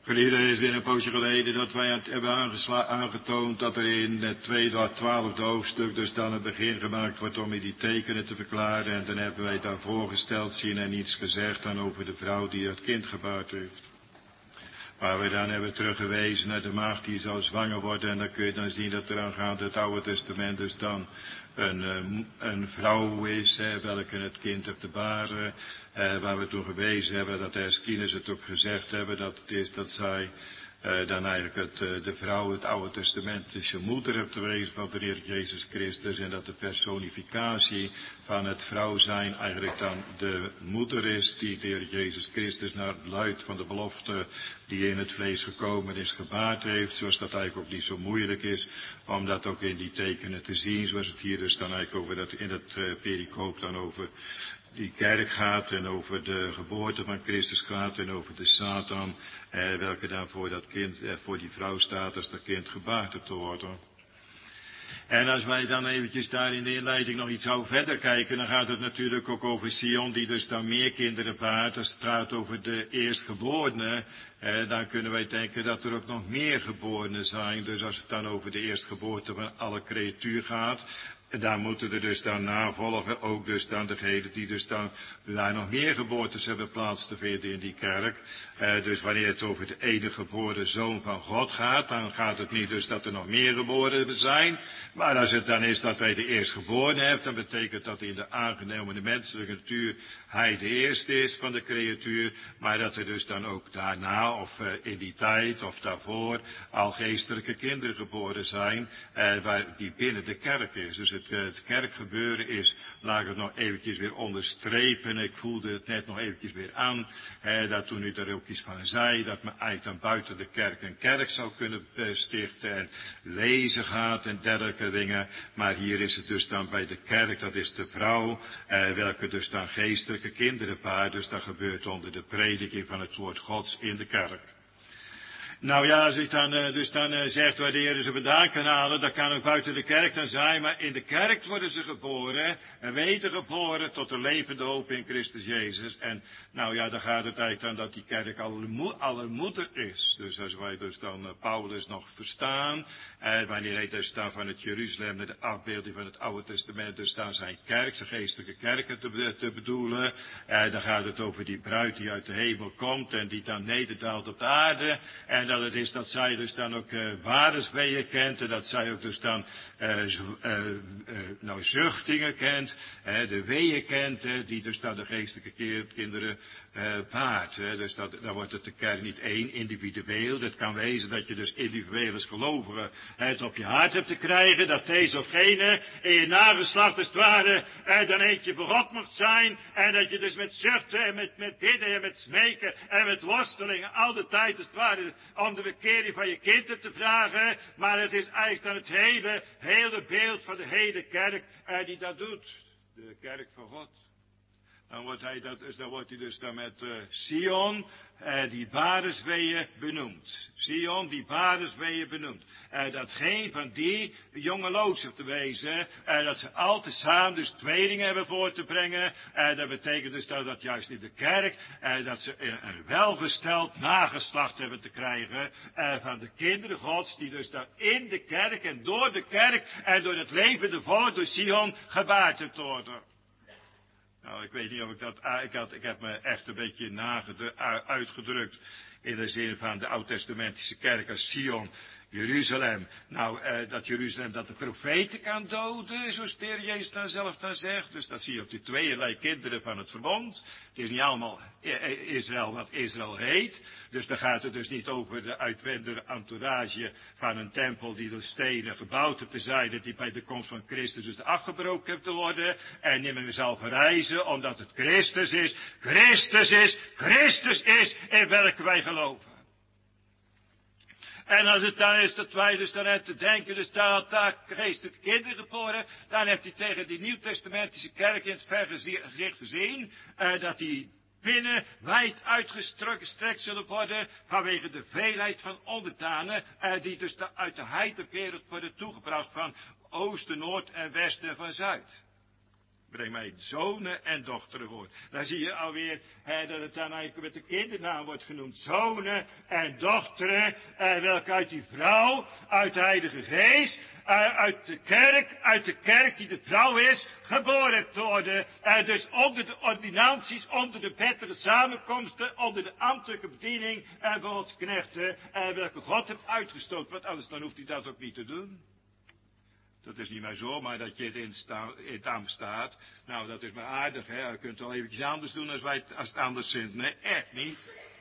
[SPEAKER 2] Verleden is weer een poosje geleden dat wij het hebben aangetoond dat er in het tweede, twaalfde hoofdstuk dus dan het begin gemaakt wordt om die tekenen te verklaren. En dan hebben wij daar voorgesteld zien en iets gezegd dan over de vrouw die het kind gebaard heeft. Waar we dan hebben teruggewezen naar de maagd die zou zwanger worden. En dan kun je dan zien dat er aangaande het Oude Testament dus dan een, een vrouw is, hè, welke het kind heeft te baren. Eh, waar we toen gewezen hebben dat de Eschines het ook gezegd hebben dat het is dat zij uh, dan eigenlijk het, uh, de vrouw het Oude Testamentische moeder heeft geweest van de Heer Jezus Christus. En dat de personificatie van het vrouw zijn eigenlijk dan de moeder is die de Heer Jezus Christus naar het luid van de belofte die in het vlees gekomen is gebaard heeft. Zoals dat eigenlijk ook niet zo moeilijk is om dat ook in die tekenen te zien. Zoals het hier dus dan eigenlijk over dat in het uh, pericoop dan over die kerk gaat en over de geboorte van Christus gaat en over de Satan, eh, welke dan voor dat kind, eh, voor die vrouw staat als dat kind gebaard te worden. En als wij dan eventjes daar in de inleiding nog iets zou verder kijken, dan gaat het natuurlijk ook over Sion, die dus dan meer kinderen baart. Als het gaat over de eerstgeborenen, eh, dan kunnen wij denken dat er ook nog meer geborenen zijn. Dus als het dan over de eerstgeboorte van alle creatuur gaat, daar moeten er dus dan navolgen, ook dus dan degenen die dus dan daar nog meer geboortes hebben plaats te vinden in die kerk. Eh, dus wanneer het over de enige geboren zoon van God gaat, dan gaat het niet dus dat er nog meer geboren zijn. Maar als het dan is dat hij de eerstgeborene heeft, dan betekent dat in de aangenomen menselijke natuur hij de eerste is van de creatuur. Maar dat er dus dan ook daarna, of uh, in die tijd, of daarvoor, al geestelijke kinderen geboren zijn, eh, waar, die binnen de kerk is. Dus het, uh, het kerkgebeuren is, laat ik het nog eventjes weer onderstrepen. Ik voelde het net nog eventjes weer aan, eh, dat toen u daar ook iets van zei, dat men eigenlijk dan buiten de kerk een kerk zou kunnen stichten en lezen gaat en dergelijke dingen. Maar hier is het dus dan bij de kerk, dat is de vrouw, eh, welke dus dan geestelijke kinderen baart. Dus dat gebeurt onder de prediking van het woord Gods in de kerk. Nou ja, als ik dan uh, dus dan uh, zegt waar de Heer ze vandaan kan halen, dat kan ook buiten de kerk dan zijn, maar in de kerk worden ze geboren en wedergeboren tot de levende hoop in Christus Jezus. En nou ja, dan gaat het eigenlijk dan dat die kerk allermoeder is. Dus als wij dus dan uh, Paulus nog verstaan, uh, wanneer hij dus dan van het Jeruzalem naar de afbeelding van het Oude Testament, dus dan zijn kerk, zijn geestelijke kerken te, te bedoelen, uh, dan gaat het over die bruid die uit de hemel komt en die dan nederdaalt op de aarde. En dat het is dat zij dus dan ook uh, waardesweeën kent. En dat zij ook dus dan uh, uh, uh, nou, zuchtingen kent. Uh, de weeën kent. Uh, die dus dan de geestelijke kinderen uh, baart. Uh, dus dat, dan wordt het de kerk niet één individueel. Dat kan wezen dat je dus individueel als gelovige het op je hart hebt te krijgen. Dat deze of gene in je nageslacht als het ware uh, dan eentje voor God mocht zijn. En dat je dus met zuchten en met, met bidden en met smeken en met worstelingen al de tijd als het ware om de bekering van je kind te vragen, maar het is eigenlijk dan het hele, hele beeld van de hele kerk eh, die dat doet. De kerk van God. Dan wordt hij, dat, dus, dan, wordt hij dus dan met uh, Sion, uh, die baresweeën benoemd. Sion, die baresweeën benoemd. Uh, dat geen van die jonge loodsen te wezen, uh, dat ze al tezamen dus tweelingen hebben voor te brengen. Uh, dat betekent dus dat, dat juist in de kerk, uh, dat ze een, een welgesteld nageslacht hebben te krijgen uh, van de kinderen Gods, die dus dan in de kerk en door de kerk en door het levende volk door Sion gebaard hebt worden. Nou, ik weet niet of ik dat, ik, had, ik heb me echt een beetje nagedru- uitgedrukt in de zin van de oud-testamentische kerk als Sion, Jeruzalem. Nou, eh, dat Jeruzalem dat de profeten kan doden, zoals de Heer Jezus dan zelf dan zegt. Dus dat zie je op die tweeërlei kinderen van het verbond. Het is niet allemaal Israël wat Israël heet. Dus dan gaat het dus niet over de uitwendige entourage van een tempel die door stenen gebouwd te zijn, dat die bij de komst van Christus dus afgebroken heeft te worden. En niet meer zal verrijzen, omdat het Christus is. Christus is, Christus is, in welke wij geloven. En als het dan is dat wij dus dan hebben te denken, dus daar had daar geestelijke kinderen geboren, dan heeft hij tegen die nieuwtestamentische kerk in het vergezicht gezien, uh, dat die binnen wijd uitgestrekt zullen worden vanwege de veelheid van onderdanen, uh, die dus de, uit de heidenwereld worden toegebracht van oosten, noord en westen en van zuid.
[SPEAKER 3] Breng mij zonen en dochteren voor. Dan zie je alweer hè, dat het dan eigenlijk met de kindernaam wordt genoemd. Zonen en dochteren, eh, welke uit die vrouw, uit de Heilige Geest, eh, uit de kerk, uit de kerk die de vrouw is, geboren hebt worden. Eh, dus onder de ordinanties, onder de wettige samenkomsten, onder de ambtelijke bediening en eh, Gods knechten, eh, welke God heeft uitgestoten. Want anders dan hoeft hij dat ook niet te doen. Dat is niet maar zomaar dat je het in, sta, in het ambt staat. Nou, dat is maar aardig, hè. Je kunt wel eventjes anders doen als, wij het, als het anders vindt. Nee, echt niet.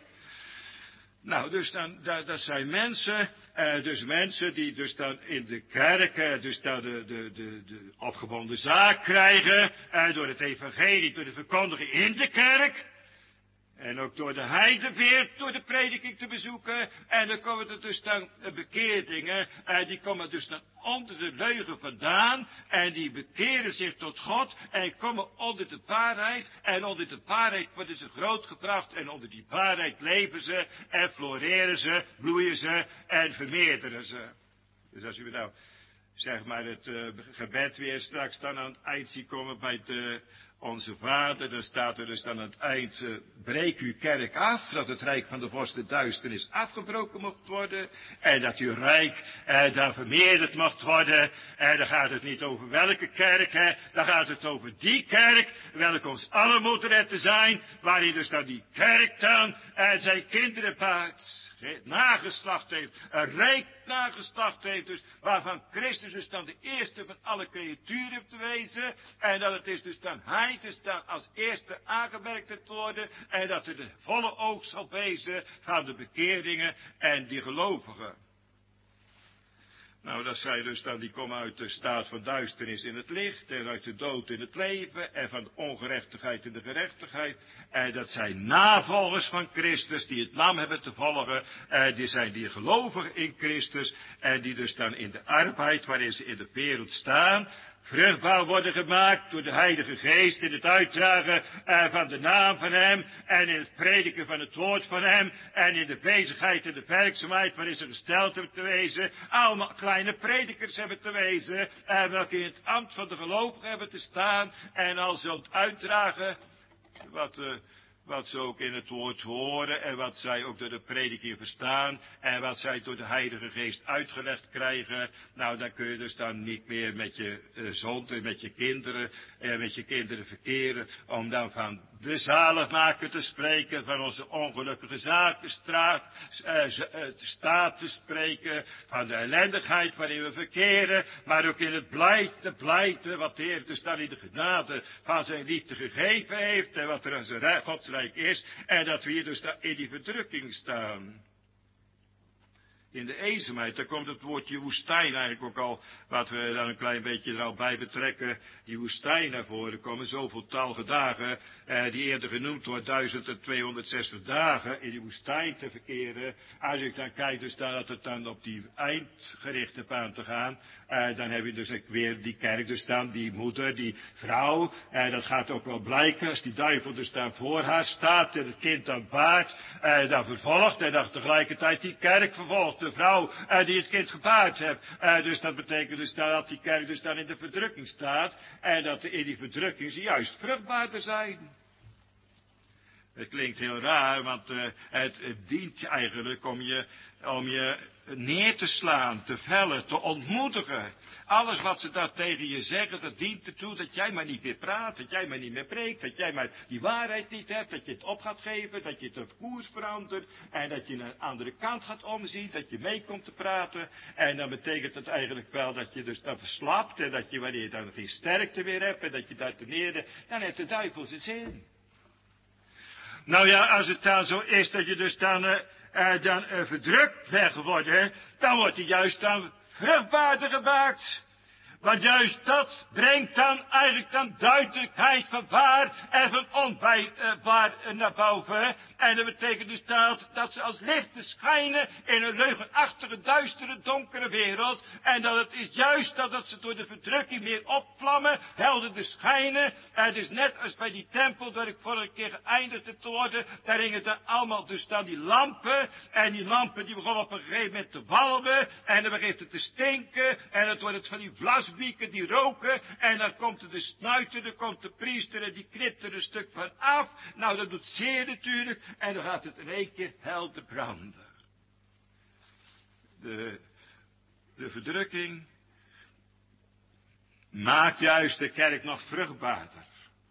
[SPEAKER 3] Nou, dus dan, dat, dat zijn mensen, eh, dus mensen die dus dan in de kerk, eh, dus dan de, de, de, de opgebonden zaak krijgen, eh, door het evangelie, door de verkondiging in de kerk. En ook door de heide weer, door de prediking te bezoeken. En dan komen er dus dan bekeerdingen. En die komen dus dan onder de leugen vandaan. En die bekeren zich tot God. En komen onder de waarheid. En onder de waarheid worden ze grootgebracht. En onder die waarheid leven ze. En floreren ze, bloeien ze. En vermeerderen ze. Dus als u nou, zeg maar, het uh, gebed weer straks dan aan het eind ziet komen bij de... Onze Vader, dan staat er dus dan aan het eind, uh, breek uw kerk af, dat het rijk van de vorst duisternis afgebroken mocht worden, en dat uw rijk uh, dan vermeerderd mocht worden, en dan gaat het niet over welke kerk, hè, dan gaat het over die kerk, welke ons allen moet redden zijn, waarin dus dan die kerk dan uh, zijn kinderen baart, nageslacht heeft, een rijk nageslacht heeft, dus waarvan Christus dus dan de eerste van alle creaturen heeft te wezen, en dat het is dus dan hij, dus dan als eerste aangemerkt te worden, en dat er de volle oogst zal wezen van de bekeringen en die gelovigen. Nou, dat zijn dus dan, die komen uit de staat van duisternis in het licht, en uit de dood in het leven, en van de ongerechtigheid in de gerechtigheid. En dat zijn navolgers van Christus, die het lam hebben te volgen, en die zijn die gelovigen in Christus, en die dus dan in de arbeid waarin ze in de wereld staan, vruchtbaar worden gemaakt door de Heilige Geest in het uitdragen uh, van de naam van Hem en in het prediken van het woord van Hem en in de bezigheid en de werkzaamheid waarin ze gesteld hebben te wezen. Allemaal kleine predikers hebben te wezen, uh, welke in het ambt van de gelovigen hebben te staan en al zullen uitdragen wat... Uh, Wat ze ook in het woord horen en wat zij ook door de prediking verstaan en wat zij door de Heilige Geest uitgelegd krijgen. Nou, dan kun je dus dan niet meer met je uh, zonde, met je kinderen, uh, met je kinderen verkeren, om dan van de zaligmaker te spreken, van onze ongelukkige zaken, straat, uh, uh, staat te spreken, van de ellendigheid waarin we verkeren, maar ook in het blijten, blijten wat de Heer dus dan in de genade van zijn liefde gegeven heeft en wat er aan zijn Gods is, en dat we hier dus in die verdrukking staan. In de eenzaamheid, daar komt het woordje woestijn eigenlijk ook al, wat we dan een klein beetje er al bij betrekken, die woestijn naar voren komen, zoveel talge dagen, eh, die eerder genoemd wordt, duizend tweehonderdzestig dagen in die woestijn te verkeren. Als ik dan kijk dus dat het dan op die eindgerichte aan te gaan, eh, dan heb je dus ook weer die kerk, dus dan die moeder, die vrouw, eh, dat gaat ook wel blijken, als die duivel dus daar voor haar staat en het kind dan baart, eh, dan vervolgt en dan tegelijkertijd die kerk vervolgt. De vrouw uh, die het kind gebaard heeft. Uh, dus dat betekent dus dat die kerk dus dan in de verdrukking staat. En dat in die verdrukking ze juist vruchtbaarder zijn. Het klinkt heel raar, want uh, het, het dient je eigenlijk om je, om je neer te slaan, te vellen, te ontmoedigen. Alles wat ze daar tegen je zeggen, dat dient ertoe dat jij maar niet meer praat, dat jij maar niet meer preekt, dat jij maar die waarheid niet hebt, dat je het op gaat geven, dat je het op koers verandert en dat je naar een andere kant gaat omzien, dat je mee komt te praten. En dan betekent het eigenlijk wel dat je dus dan verslapt en dat je wanneer je dan geen sterkte meer hebt en dat je daar ten neerde, dan heeft de duivel zijn zin. Nou ja, als het dan zo is dat je dus dan, uh, uh, dan uh, verdrukt bent geworden, dan wordt hij juist dan vruchtbaarder gemaakt. Want juist dat brengt dan eigenlijk dan duidelijkheid van waar en van onwaar uh, naar boven. En dat betekent dus dat, dat ze als lichten schijnen in een leugenachtige, duistere, donkere wereld. En dat het is juist dat, dat ze door de verdrukking meer opvlammen, helderder schijnen. En het is net als bij die tempel, waar ik vorige keer geëindigd heb te worden. Daar hingen dan allemaal dus dan die lampen. En die lampen die begonnen op een gegeven moment te walmen. En dan begint het te stinken. En dan wordt het van die vlas gasbieken die roken. En dan komt er de snuiter, dan komt de priester en die knipt er een stuk van af. Nou, dat doet zeer natuurlijk. En dan gaat het in één keer helder branden. De, de verdrukking maakt juist de kerk nog vruchtbaarder.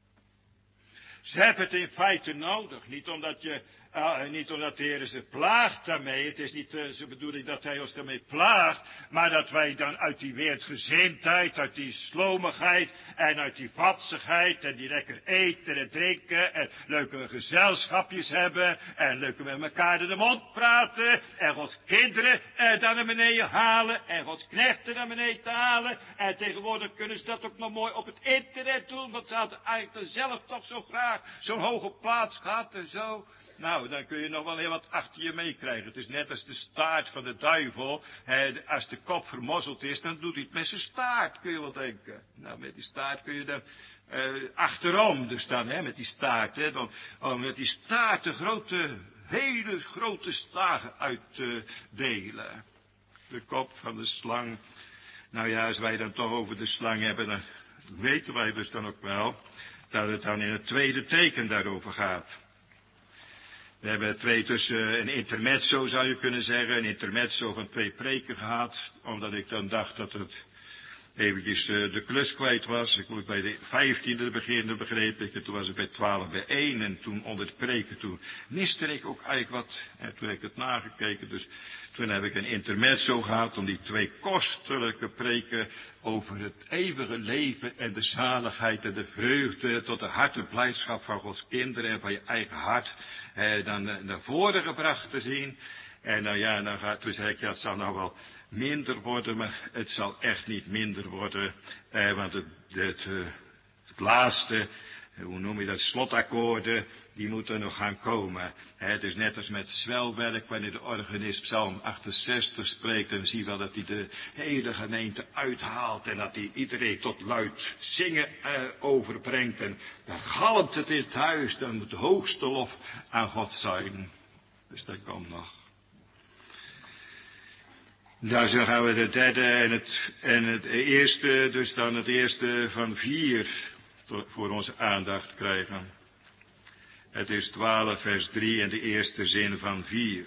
[SPEAKER 3] Ze hebben het in feite nodig. Niet omdat, je, uh, niet omdat de Heer ze plaagt daarmee. Het is niet uh, zo bedoeling dat hij ons daarmee plaagt. Maar dat wij dan uit die wereldgezindheid, uit die slomigheid en uit die vatsigheid. En die lekker eten en drinken. En leuke gezelschapjes hebben. En leuke met elkaar in de mond praten. En Gods kinderen uh, daar naar beneden halen. En Gods knechten naar beneden te halen. En tegenwoordig kunnen ze dat ook nog mooi op het internet doen. Want ze hadden eigenlijk zelf toch zo graag zo'n hoge plaats gehad en zo. Nou, dan kun je nog wel heel wat achter je meekrijgen. Het is net als de staart van de duivel. He, als de kop vermozzeld is, dan doet hij het met zijn staart, kun je wel denken. Nou, met die staart kun je dan uh, achterom dus dan, hè, met die staart. Hè, dan, om met die staart de grote, hele grote slagen uitdelen. Uh, de kop van de slang. Nou ja, als wij dan toch over de slang hebben, dan weten wij dus dan ook wel dat het dan in het tweede teken daarover gaat. We hebben twee tussen een intermezzo, zou je kunnen zeggen, een intermezzo van twee preken gehad, omdat ik dan dacht dat het eventjes uh, de klus kwijt was. Ik moest bij de vijftiende beginnen, begreep ik, en toen was ik bij twaalf bij één, en toen onder het preken, toen miste ik ook eigenlijk wat, en toen heb ik het nagekeken, dus toen heb ik een intermezzo gehad om die twee kostelijke preken over het eeuwige leven en de zaligheid en de vreugde tot de hartenblijdschap van Gods kinderen en van je eigen hart, eh, dan uh, naar voren gebracht te zien. En nou ja, dan gaat, toen zei ik, ja, het zal nou wel minder worden, maar het zal echt niet minder worden, eh, want het, het, uh, het laatste, hoe noem je dat, slotakkoorden, die moeten nog gaan komen. Het is net als met zwelwerk, wanneer de organist Psalm achtenzestig spreekt, en we zien wel dat hij de hele gemeente uithaalt, en dat hij iedereen tot luid zingen uh, overbrengt, en dan galmt het in het huis, dan moet de hoogste lof aan God zijn. Dus dat komt nog. Nou, zo gaan we de derde en het, en het eerste, dus dan het eerste van vier voor onze aandacht krijgen. Het is twaalf vers drie en de eerste zin van vier.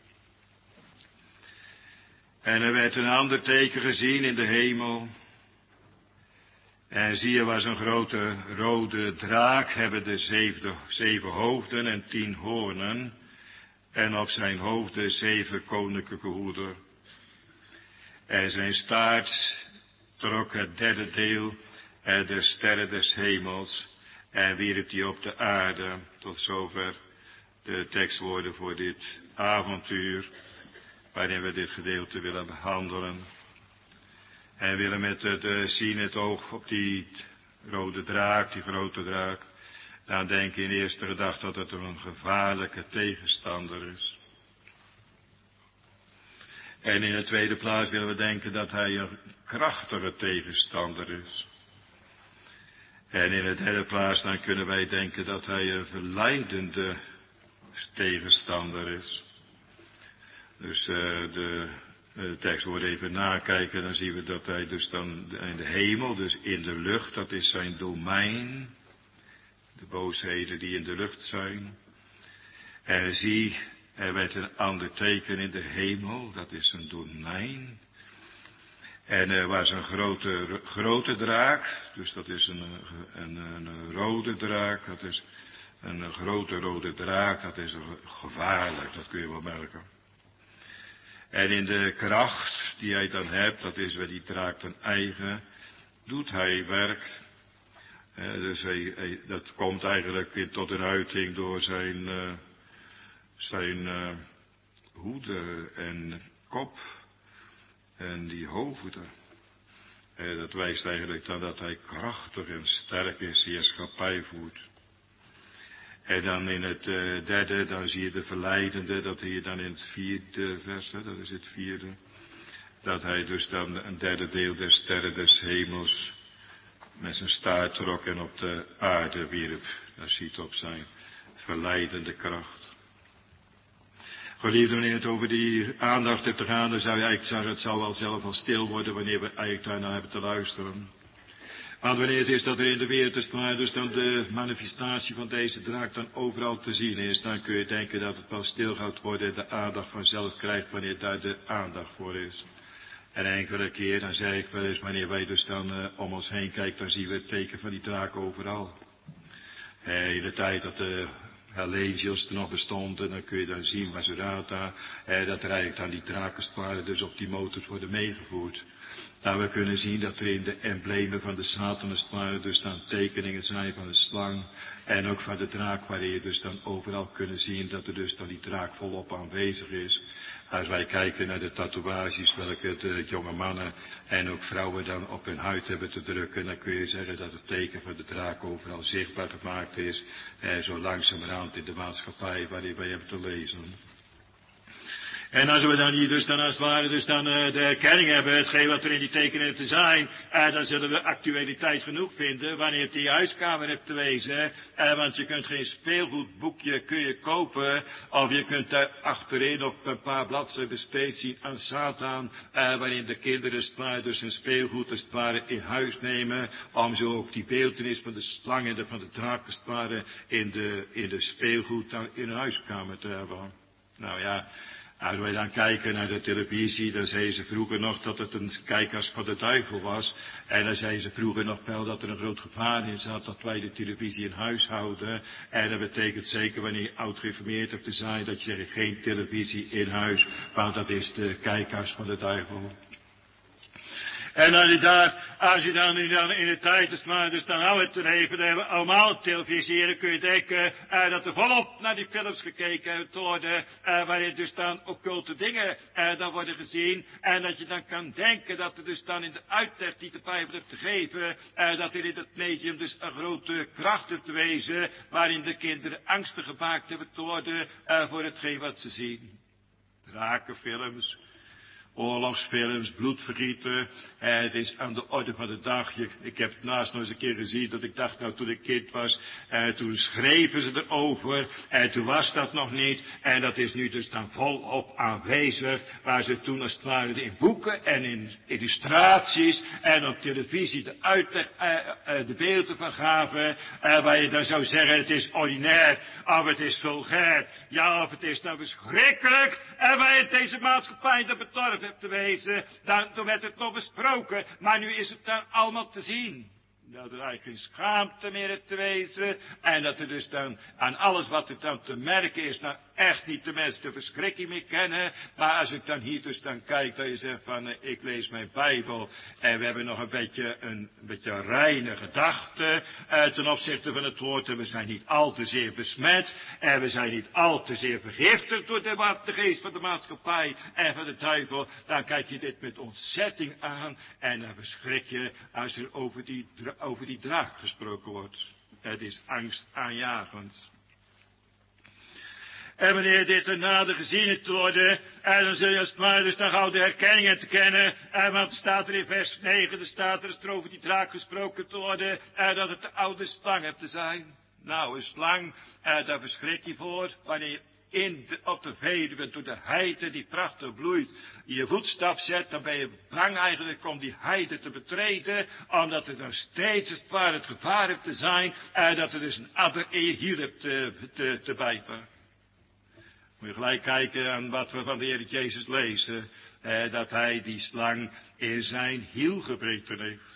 [SPEAKER 3] En er werd een ander teken gezien in de hemel. En zie, er was een grote rode draak, hebben de zeven, zeven hoofden en tien hoornen. En op zijn hoofden zeven koninklijke hoeden. En zijn staart trok het derde deel der sterren des hemels en wierp die op de aarde. Tot zover de tekstwoorden voor dit avontuur, waarin we dit gedeelte willen behandelen. En willen met het uh, zien het oog op die rode draak, die grote draak. Dan denk je in de eerste gedachte dat het een gevaarlijke tegenstander is. En in de tweede plaats willen we denken dat hij een krachtige tegenstander is. En in de derde plaats dan kunnen wij denken dat hij een verleidende tegenstander is. Dus uh, de, de tekst wordt even nakijken, dan zien we dat hij dus dan in de hemel, dus in de lucht, dat is zijn domein. De boosheden die in de lucht zijn. En zie, er werd een ander teken in de hemel, dat is een domein. En er was een grote, grote draak, dus dat is een, een, een rode draak, dat is een grote rode draak, dat is gevaarlijk, dat kun je wel merken. En in de kracht die hij dan hebt, dat is waar die draak dan eigen, doet hij werk. Eh, dus hij, hij, dat komt eigenlijk in, tot een uiting door zijn, uh, zijn uh, hoede en kop en die hoofden. Eh, dat wijst eigenlijk dan dat hij krachtig en sterk is, die heerschappij voert. En dan in het uh, derde, dan zie je de verleidende, dat hier dan in het vierde vers, hè, dat is het vierde. Dat hij dus dan een derde deel der sterren des hemels met zijn staart trok en op de aarde wierp. Dat ziet op zijn verleidende kracht.
[SPEAKER 2] Geliefd, wanneer het over die aandacht hebt te gaan, dan zou je eigenlijk zeggen, het zal wel zelf al stil worden wanneer we eigenlijk daarna hebben te luisteren. Want wanneer het is dat er in de wereld is, maar dus dan de manifestatie van deze draak dan overal te zien is, dan kun je denken dat het pas stil gaat worden, de aandacht vanzelf krijgt wanneer daar de aandacht voor is. En enkele keer, dan zeg ik wel eens, wanneer wij dus dan uh, om ons heen kijken, dan zien we het teken van die draak overal. Uh, in de tijd dat de Legios er nog bestonden, dan kun je dan zien, Macerata, uh, dat er eigenlijk dan die drakensparen dus op die motors worden meegevoerd. Nou, we kunnen zien dat er in de emblemen van de Satanessparen dus dan tekeningen zijn van de slang en ook van de draak, waarin je dus dan overal kunnen zien dat er dus dan die draak volop aanwezig is. Als wij kijken naar de tatoeages welke de jonge mannen en ook vrouwen dan op hun huid hebben te drukken, dan kun je zeggen dat het teken van de draak overal zichtbaar gemaakt is, eh, zo langzamerhand in de maatschappij waarin wij hebben te lezen. En als we dan hier dus dan als het ware dus dan uh, de erkenning hebben, hetgeen wat er in die tekenen te zijn, uh, dan zullen we actualiteit genoeg vinden wanneer het in je huiskamer hebt te wezen. Uh, want je kunt geen speelgoedboekje kun je kopen, of je kunt daar achterin op een paar bladzijden besteed zien aan Satan, uh, waarin de kinderen het ware dus hun speelgoed als het ware in huis nemen, om zo ook die beeltenis van de slang en de, van de draak als het ware in de, in de speelgoed dan in hun huiskamer te hebben. Nou ja. Als wij dan kijken naar de televisie, dan zeiden ze vroeger nog dat het een kijkers van de duivel was. En dan zeiden ze vroeger nog wel dat er een groot gevaar in zat dat wij de televisie in huis houden. En dat betekent zeker wanneer je oud gereformeerd hebt te zijn, dat je zegt geen televisie in huis, want dat is de kijkers van de duivel. En als je daar, als je dan in de tijd is, maar dus dan hou het te leven, dan hebben we allemaal televisie, dan kun je denken uh, dat er volop naar die films gekeken worden, uh, waarin dus dan occulte dingen uh, dan worden gezien, en dat je dan kan denken dat er dus dan in de uitleg die de Bijbel heeft te geven, uh, dat er in het medium dus een grote kracht heeft te wezen, waarin de kinderen angstig gemaakt hebben te worden uh, voor hetgeen wat ze zien. Drakenfilms. Oorlogsfilms, bloedvergieten, eh, het is aan de orde van de dag. Je, ik heb het naast nog eens een keer gezien dat ik dacht, nou toen ik kind was, eh, toen schreven ze erover, en toen was dat nog niet, en dat is nu dus dan volop aanwezig, waar ze toen als het ware in boeken en in illustraties en op televisie de uitleg, eh, eh, de beelden van gaven, eh, waar je dan zou zeggen, het is ordinair, of het is vulgair, ja, of het is nou verschrikkelijk, en waar je deze maatschappij dat bedorven hebt te wezen, dan, toen werd het nog besproken, maar nu is het dan allemaal te zien. Dat er eigenlijk geen schaamte meer te wezen, en dat er dus dan aan alles wat er dan te merken is, nou echt niet de mensen de verschrikking meer kennen, maar als ik dan hier dus dan kijk, dat je zegt van, uh, ik lees mijn Bijbel, en we hebben nog een beetje een, een beetje reine gedachte, uh, ten opzichte van het woord, en we zijn niet al te zeer besmet, en we zijn niet al te zeer vergiftigd door de, de geest van de maatschappij en van de duivel, dan kijk je dit met ontzetting aan, en dan verschrik je als er over die, over die draak gesproken wordt. Het is angstaanjagend. En wanneer dit ten nade gezien het worden, en dan zul je als het ware dus dan gauw de herkenningen te kennen, en want er staat er in vers negen, er staat er, er over die draak gesproken te worden, en dat het de oude slang hebt te zijn. Nou, een slang, eh, daar verschrik je voor, wanneer je in de, op de Veluwe door de heide die prachtig bloeit, je voetstap zet, dan ben je bang eigenlijk om die heide te betreden, omdat er dan steeds het waar het gevaar hebt te zijn, en dat er dus een adder in je hiel hebt te, te, te bijten. Moet je gelijk kijken aan wat we van de Heer Jezus lezen, eh, dat hij die slang in zijn hiel gebeten heeft.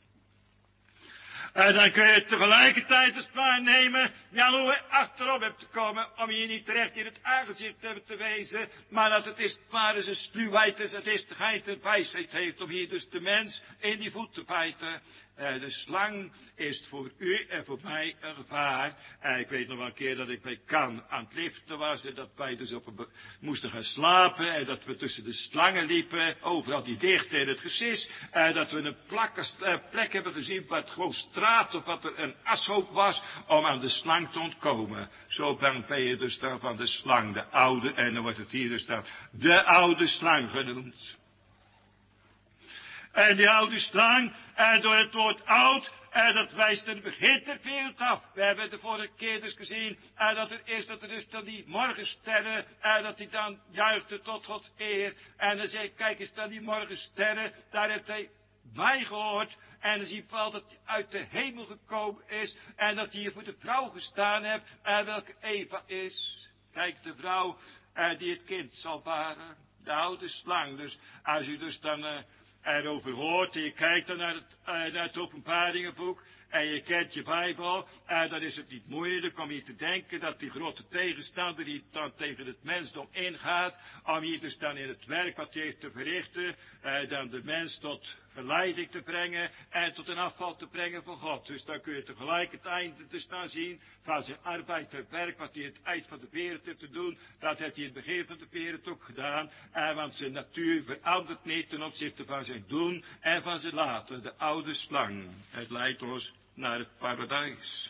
[SPEAKER 2] En dan kun je tegelijkertijd eens waarnemen, ja, hoe je achterop hebt te komen, om je niet terecht in het aangezicht te hebben te wezen, maar dat het is waar zijn sluwheid en sadistigheid en wijsheid heeft om hier dus de mens in die voet te bijten. Uh, de slang is voor u en voor mij een gevaar. Uh, ik weet nog wel een keer dat ik bij Cannes aan het liften was en dat wij dus op een moesten gaan slapen en dat we tussen de slangen liepen, overal die dichten in het gesis, uh, dat we een plak, uh, plek hebben gezien waar het gewoon straat of wat er een ashoop was om aan de slang te ontkomen. Zo bang ben je dus dan van de slang, de oude, en dan wordt het hier dus dan de oude slang genoemd.
[SPEAKER 3] En die oude slang, en door het woord oud, en dat wijst een beginterbeeld af. We hebben de vorige keer dus gezien, en dat er is, dat er is dan die morgensterren, en dat hij dan juichte tot Gods eer. En dan zei ik, kijk eens dan die morgensterren, daar heeft hij mij gehoord. En dan zie je wel dat hij uit de hemel gekomen is, en dat hij hier voor de vrouw gestaan heeft, en welke Eva is. Kijk, de vrouw, eh, die het kind zal baren, de oude slang. Dus als u dus dan uh, erover hoort, en je kijkt dan naar het, uh, naar het openbaringenboek, en je kent je Bijbel, en dan is het niet moeilijk om hier te denken dat die grote tegenstander die dan tegen het mensdom ingaat, om hier dus dan in het werk wat hij heeft te verrichten, eh, dan de mens tot verleiding te brengen en tot een afval te brengen van God. Dus dan kun je tegelijk het einde dus dan zien van zijn arbeid en werk, wat hij het eind van de wereld heeft te doen, dat heeft hij in het begin van de wereld ook gedaan, en want zijn natuur verandert niet ten opzichte van zijn doen en van zijn laten, de oude slang. Het leidt ons naar het paradijs.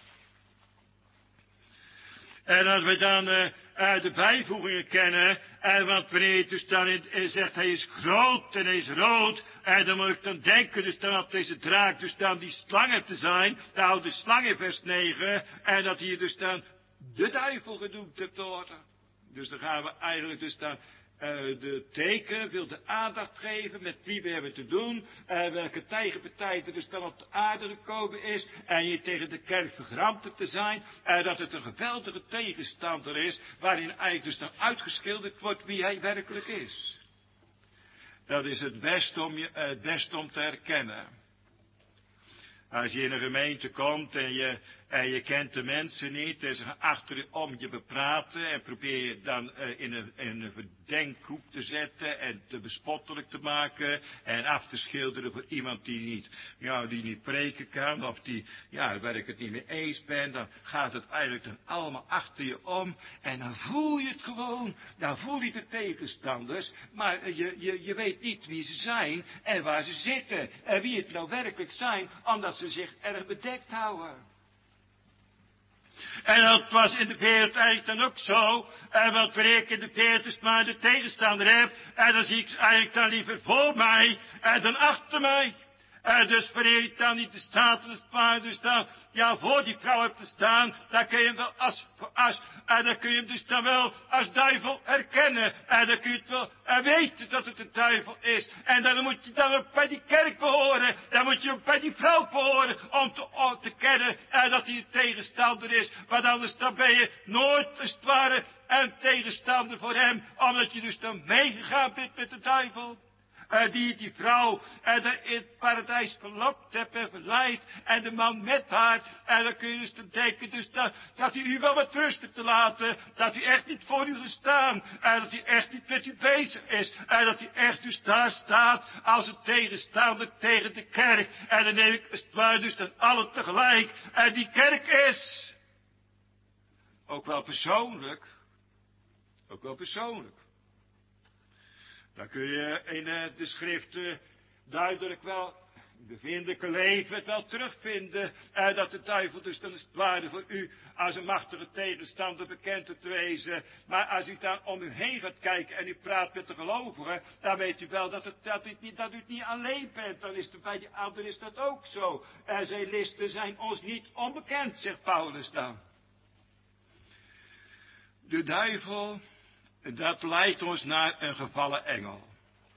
[SPEAKER 3] En als we dan uh, uh, de bijvoegingen kennen, en want wanneer je dus dan in, in zegt hij is groot en hij is rood, en dan moet ik dan denken dus dan dat deze draak dus dan die slang heeft te zijn, de oude slang in vers negen, en dat hier dus dan de duivel genoemd hebt te worden. Dus dan gaan we eigenlijk dus dan Uh, de teken wil de aandacht geven met wie we hebben te doen, uh, welke tegenpartij er dus dan op de aarde gekomen is, en hier tegen de kerk vergramd te zijn, uh, dat het een geweldige tegenstander is, waarin eigenlijk dus dan uitgeschilderd wordt wie hij werkelijk is. Dat is het best om, je, uh, het best om te herkennen. Als je in een gemeente komt en je, en je kent de mensen niet, en ze gaan achter je om je bepraten en probeer je dan uh, in, een, in een verdenkhoek te zetten en te bespottelijk te maken en af te schilderen voor iemand die niet, ja, die niet preken kan of die, ja, waar ik het niet mee eens ben, dan gaat het eigenlijk dan allemaal achter je om en dan voel je het gewoon, dan voel je de tegenstanders, maar je, je, je weet niet wie ze zijn en waar ze zitten en wie het nou werkelijk zijn, omdat ze zich erg bedekt houden. En dat was in de wereld eigenlijk dan ook zo. En wat wanneer ik in de wereld dus maar de tegenstander heb, en dan zie ik ze eigenlijk dan liever voor mij, en dan achter mij. En dus wanneer ik dan niet de Satan maar dus dan, ja, voor die vrouw hebt te staan, dan kun je hem wel as voor as, en dan kun je hem dus dan wel als duivel herkennen, en dan kun je het wel en weten dat het een duivel is, en dan moet je dan ook bij die kerk behoren, dan moet je ook bij die vrouw behoren, om te, om te kennen, en dat hij een tegenstander is, want anders dan ben je nooit als het ware een tegenstander voor hem, omdat je dus dan meegegaan bent met de duivel. Uh, die die vrouw uh, in het paradijs verlokt hebt en verleid. En de man met haar. En dan kun je dus dan denken dus dat, dat hij u wel wat rust hebt te laten. Dat hij echt niet voor u gestaan. En dat hij echt niet met u bezig is. En dat hij echt dus daar staat als een tegenstander tegen de kerk. En dan neem ik het waar dus dan alle tegelijk. En die kerk is ook wel persoonlijk. Ook wel persoonlijk. Dan kun je in de schriften duidelijk wel, in bevindelijke leven het wel terugvinden, eh, dat de duivel dus dan is het ware voor u als een machtige tegenstander bekend te wezen. Maar als u dan om u heen gaat kijken en u praat met de gelovigen, dan weet u wel dat, het, dat, u, niet, dat u het niet alleen bent. Dan is het bij die anderen is dat ook zo. En zijn listen zijn ons niet onbekend, zegt Paulus dan. De duivel, dat leidt ons naar een gevallen engel.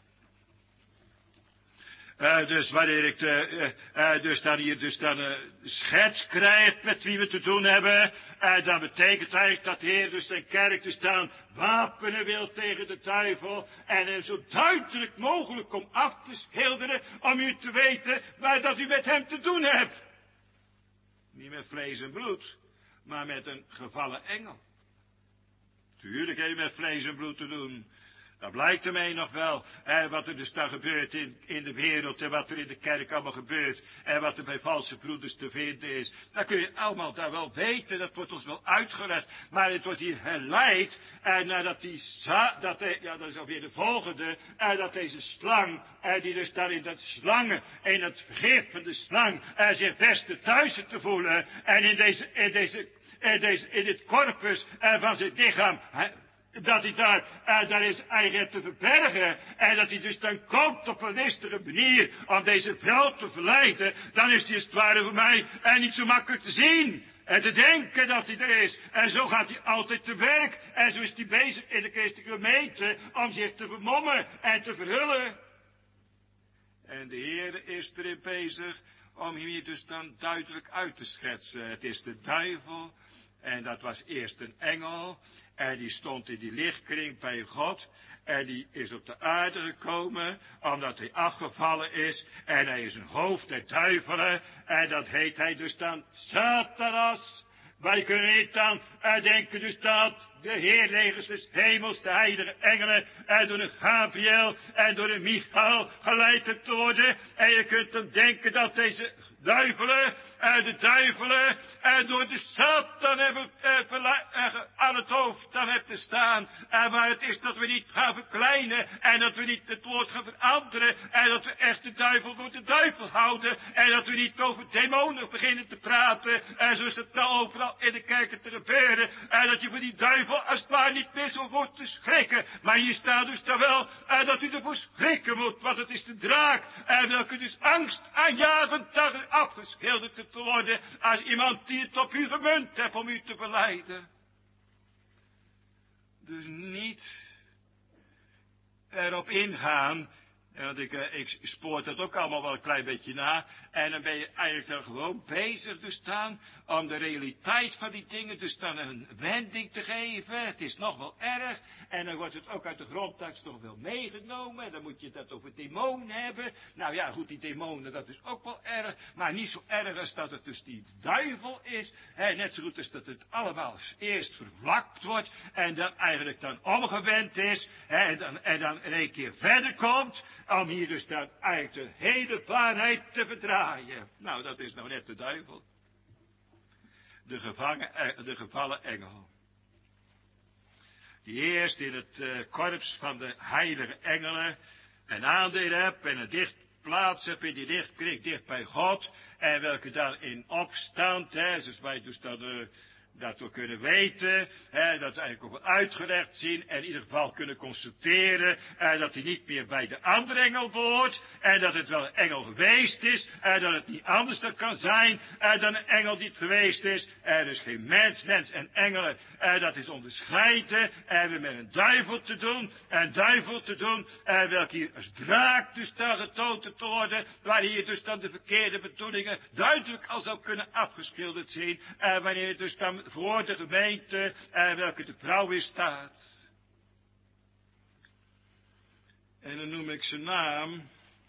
[SPEAKER 3] Uh, dus wanneer ik de, uh, uh, dus dan hier dus dan uh, schets krijg met wie we te doen hebben, uh, dan betekent eigenlijk dat de Heer dus zijn kerk dus dan wapenen wil tegen de duivel en hem zo duidelijk mogelijk om af te schilderen om u te weten waar dat u met hem te doen hebt. Niet met vlees en bloed, maar met een gevallen engel. Tuurlijk heb je met vlees en bloed te doen. Dat blijkt ermee nog wel. En wat er dus dan gebeurt in, in de wereld. En wat er in de kerk allemaal gebeurt. En wat er bij valse broeders te vinden is. Dat kun je allemaal daar wel weten. Dat wordt ons wel uitgelegd. Maar het wordt hier herleid. En nadat die, dat de, ja dat is alweer de volgende. En dat deze slang. En die dus daar in dat slangen. In het vergif van de slang. En zich best thuis te voelen. En in deze, in deze, in deze, in dit corpus van zijn lichaam. dat hij daar, uh, daar is eigen te verbergen, en dat hij dus dan komt op een listige manier om deze vrouw te verleiden, dan is hij als het ware voor mij uh, niet zo makkelijk te zien. En te denken dat hij er is. En zo gaat hij altijd te werk. En zo is hij bezig in de christelijke gemeente om zich te vermommen en te verhullen. En de Heer is erin bezig om hier dus dan duidelijk uit te schetsen. Het is de duivel. En dat was eerst een engel. En die stond in die lichtkring bij God. En die is op de aarde gekomen, omdat hij afgevallen is. En hij is een hoofd der duivelen. En dat heet hij dus dan Satanas. Wij kunnen niet dan denken dus dat de heerlegers des hemels, de heilige engelen, en door de Gabriel en door de Michael geleid te worden. En je kunt dan denken dat deze duivelen, en de duivelen, en door de Satan hebben uh, aan het hoofd dan hebben te staan. En waar het is dat we niet gaan verkleinen, en dat we niet het woord gaan veranderen, en dat we echt de duivel voor de duivel houden, en dat we niet over demonen beginnen te praten, en zo is het nou overal in de kerken te gebeuren, en dat je voor die duivel als het ware niet meer zo wordt te schrikken. Maar hier staat dus dan wel, en dat u ervoor schrikken moet, want het is de draak, en welke dus angst aanjagend dag afgeschilderd te worden als iemand die het op u gemunt heeft om u te verleiden. Dus niet erop ingaan, want ik, ik spoor dat ook allemaal wel een klein beetje na, en dan ben je eigenlijk dan gewoon bezig dus dan om de realiteit van die dingen dus dan een wending te geven. Het is nog wel erg, en dan wordt het ook uit de grondtekst nog wel meegenomen, en dan moet je dat over demonen hebben. Nou ja, goed, die demonen, dat is ook wel erg, maar niet zo erg als dat het dus die duivel is. Hè, net zo goed als dat het allemaal eerst vervlakt wordt, en dan eigenlijk dan omgewend is, hè, en, dan, en dan in één keer verder komt, om hier dus dan eigenlijk de hele waarheid te verdraaien. Nou, dat is nou net de duivel. De, gevangen, de gevallen engel. Die eerst in het uh, korps van de heilige engelen een aandeel hebt en een dicht plaats hebt in die lichtkring dicht bij God. En welke dan in opstand, hè, zoals wij dus dan uh, dat we kunnen weten, hè, dat we eigenlijk ook wel uitgelegd zien en in ieder geval kunnen constateren eh, dat hij niet meer bij de andere engel behoort en dat het wel een engel geweest is en dat het niet anders dan kan zijn eh, dan een engel die het geweest is. Er is geen mens, mens en engelen, eh, dat is onderscheiden. En we met een duivel te doen, een duivel te doen, eh, welke hier als draak dus dan getoond te worden, waar hier dus dan de verkeerde bedoelingen duidelijk al zou kunnen afgeschilderd zien, eh, wanneer het dus dan voor de gemeente, eh, welke de vrouw is staat. En dan noem ik zijn naam.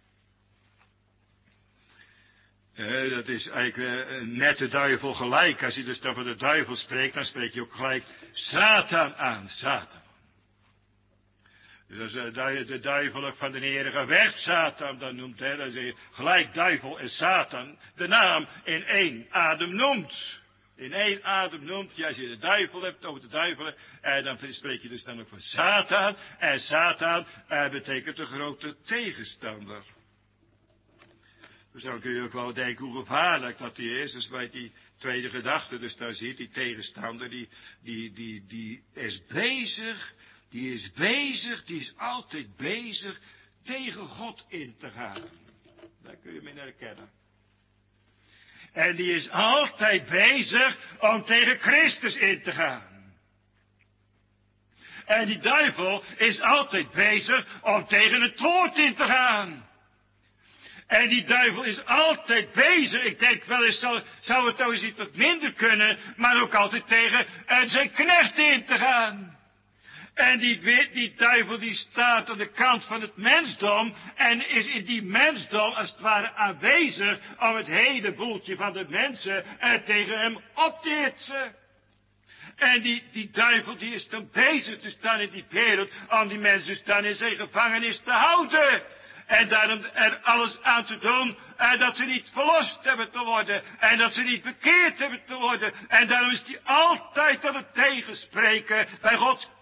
[SPEAKER 3] Eh, dat is eigenlijk uh, net de duivel gelijk. Als je dus dan van de duivel spreekt, dan spreek je ook gelijk Satan aan. Satan. Dus als uh, de, de duivel ook van de Heere weg Satan dan noemt, hè, dan zeg je gelijk duivel en Satan de naam in één adem noemt. In één adem noemt je, als je de duivel hebt over de duivelen, en dan spreek je dus dan ook van Satan. En Satan eh, betekent een grote tegenstander. Dus dan kun je ook wel denken hoe gevaarlijk dat die is. Dus bij die tweede gedachte, dus daar ziet die tegenstander, die, die, die, die is bezig, die is bezig, die is altijd bezig tegen God in te gaan. Daar kun je mee herkennen. En die is altijd bezig om tegen Christus in te gaan. En die duivel is altijd bezig om tegen het woord in te gaan. En die duivel is altijd bezig, ik denk wel eens, zou, zou het nou eens iets wat minder kunnen, maar ook altijd tegen uh, zijn knechten in te gaan. En die, die duivel die staat aan de kant van het mensdom en is in die mensdom als het ware aanwezig om het hele boeltje van de mensen uh, tegen hem op te hitsen. En die, die duivel die is dan bezig te staan in die wereld om die mensen staan in zijn gevangenis te houden. En daarom er alles aan te doen, en dat ze niet verlost hebben te worden, en dat ze niet bekeerd hebben te worden. En daarom is hij altijd aan het tegenspreken bij Gods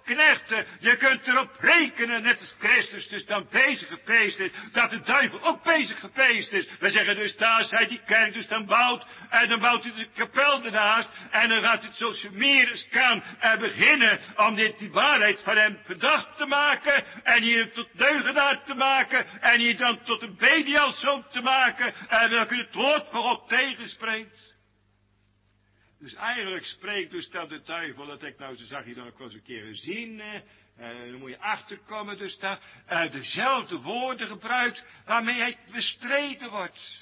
[SPEAKER 3] knechten. Je kunt erop rekenen, net als Christus dus dan bezig geweest is, dat de duivel ook bezig geweest is. We zeggen dus, daar zij die kerk dus dan bouwt, en dan bouwt hij de kapel ernaast, en dan gaat het zo meer eens kan en beginnen om dit die waarheid van hem verdacht te maken, en hier tot deugenaar te maken, en hier dan tot een Belialzoon te maken, en welke het woord van God tegenspreekt. Dus eigenlijk spreekt dus dan de duivel, dat ik nou, zo zag je dan ook wel eens een keer zien, eh, uh, dan moet je achterkomen, dus daar uh, dezelfde woorden gebruikt waarmee hij bestreden wordt.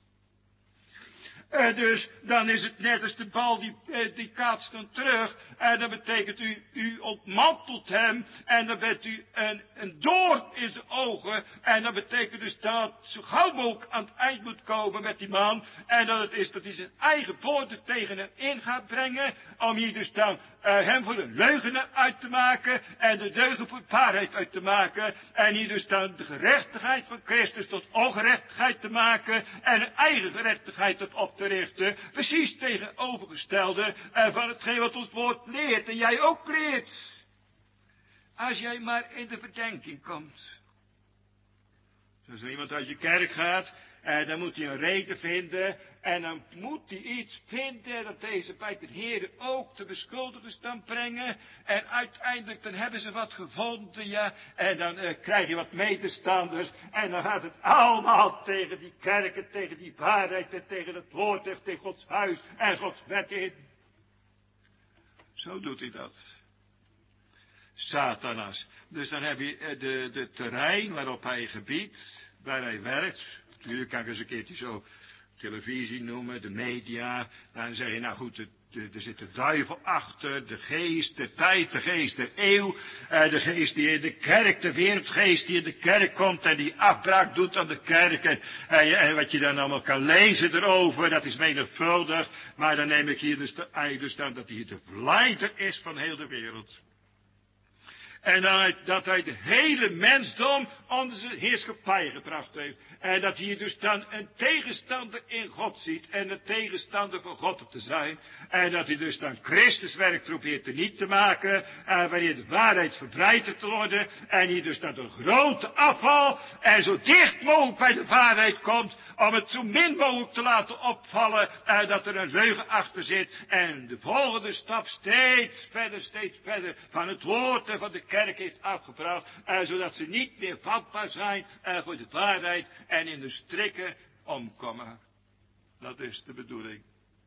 [SPEAKER 3] Uh, dus dan is het net als de bal die, uh, die kaatst dan terug. En dan betekent u, u ontmantelt hem. En dan bent u een, een doorn in zijn ogen. En dat betekent dus dat zo gauw mogelijk aan het eind moet komen met die man. En dat het is dat hij zijn eigen woorden tegen hem in gaat brengen. Om hier dus dan uh, hem voor een leugenaar uit te maken. En de leugen voor waarheid uit te maken. En hier dus dan de gerechtigheid van Christus tot ongerechtigheid te maken. En een eigen gerechtigheid tot op te richten, precies tegenovergestelde uh, van hetgeen wat ons woord leert en jij ook leert. Als jij maar in de verdenking komt. Als er iemand uit je kerk gaat, uh, dan moet hij een reden vinden en dan moet hij iets vinden dat deze bij de Heer ook te beschuldigen dan brengen. En uiteindelijk dan hebben ze wat gevonden, ja, en dan uh, krijg je wat medestanders en dan gaat het allemaal tegen die kerken, tegen die waarheid en tegen het woord en tegen Gods huis en Gods wet in. Zo doet hij dat. Satanas. Dus dan heb je uh, de, de terrein waarop hij gebiedt, waar hij werkt. Natuurlijk kan ik eens een keertje zo televisie noemen, de media. Dan zeg je, nou goed, de, de, er zit de duivel achter, de geest, de tijd, de geest der eeuw. Uh, de geest die in de kerk, de wereldgeest die in de kerk komt en die afbraak doet aan de kerk. En, en, en wat je dan allemaal kan lezen erover, dat is menigvuldig. Maar dan neem ik hier dus, de, dus dan dat hij de leider is van heel de wereld. En dan, dat hij de hele mensdom onder zijn heerschappij gebracht heeft. En dat hij dus dan een tegenstander in God ziet. En een tegenstander van God te zijn. En dat hij dus dan Christus werk probeert te niet te maken. En wanneer de waarheid verbreid te worden. En hij dus dan een grote afval. En zo dicht mogelijk bij de waarheid komt. Om het zo min mogelijk te laten opvallen. En dat er een leugen achter zit. En de volgende stap steeds verder, steeds verder. Van het woord en van de kerk heeft afgebracht. En zodat ze niet meer vatbaar zijn uh, voor de waarheid. En in de strikken omkomen. Dat is de bedoeling.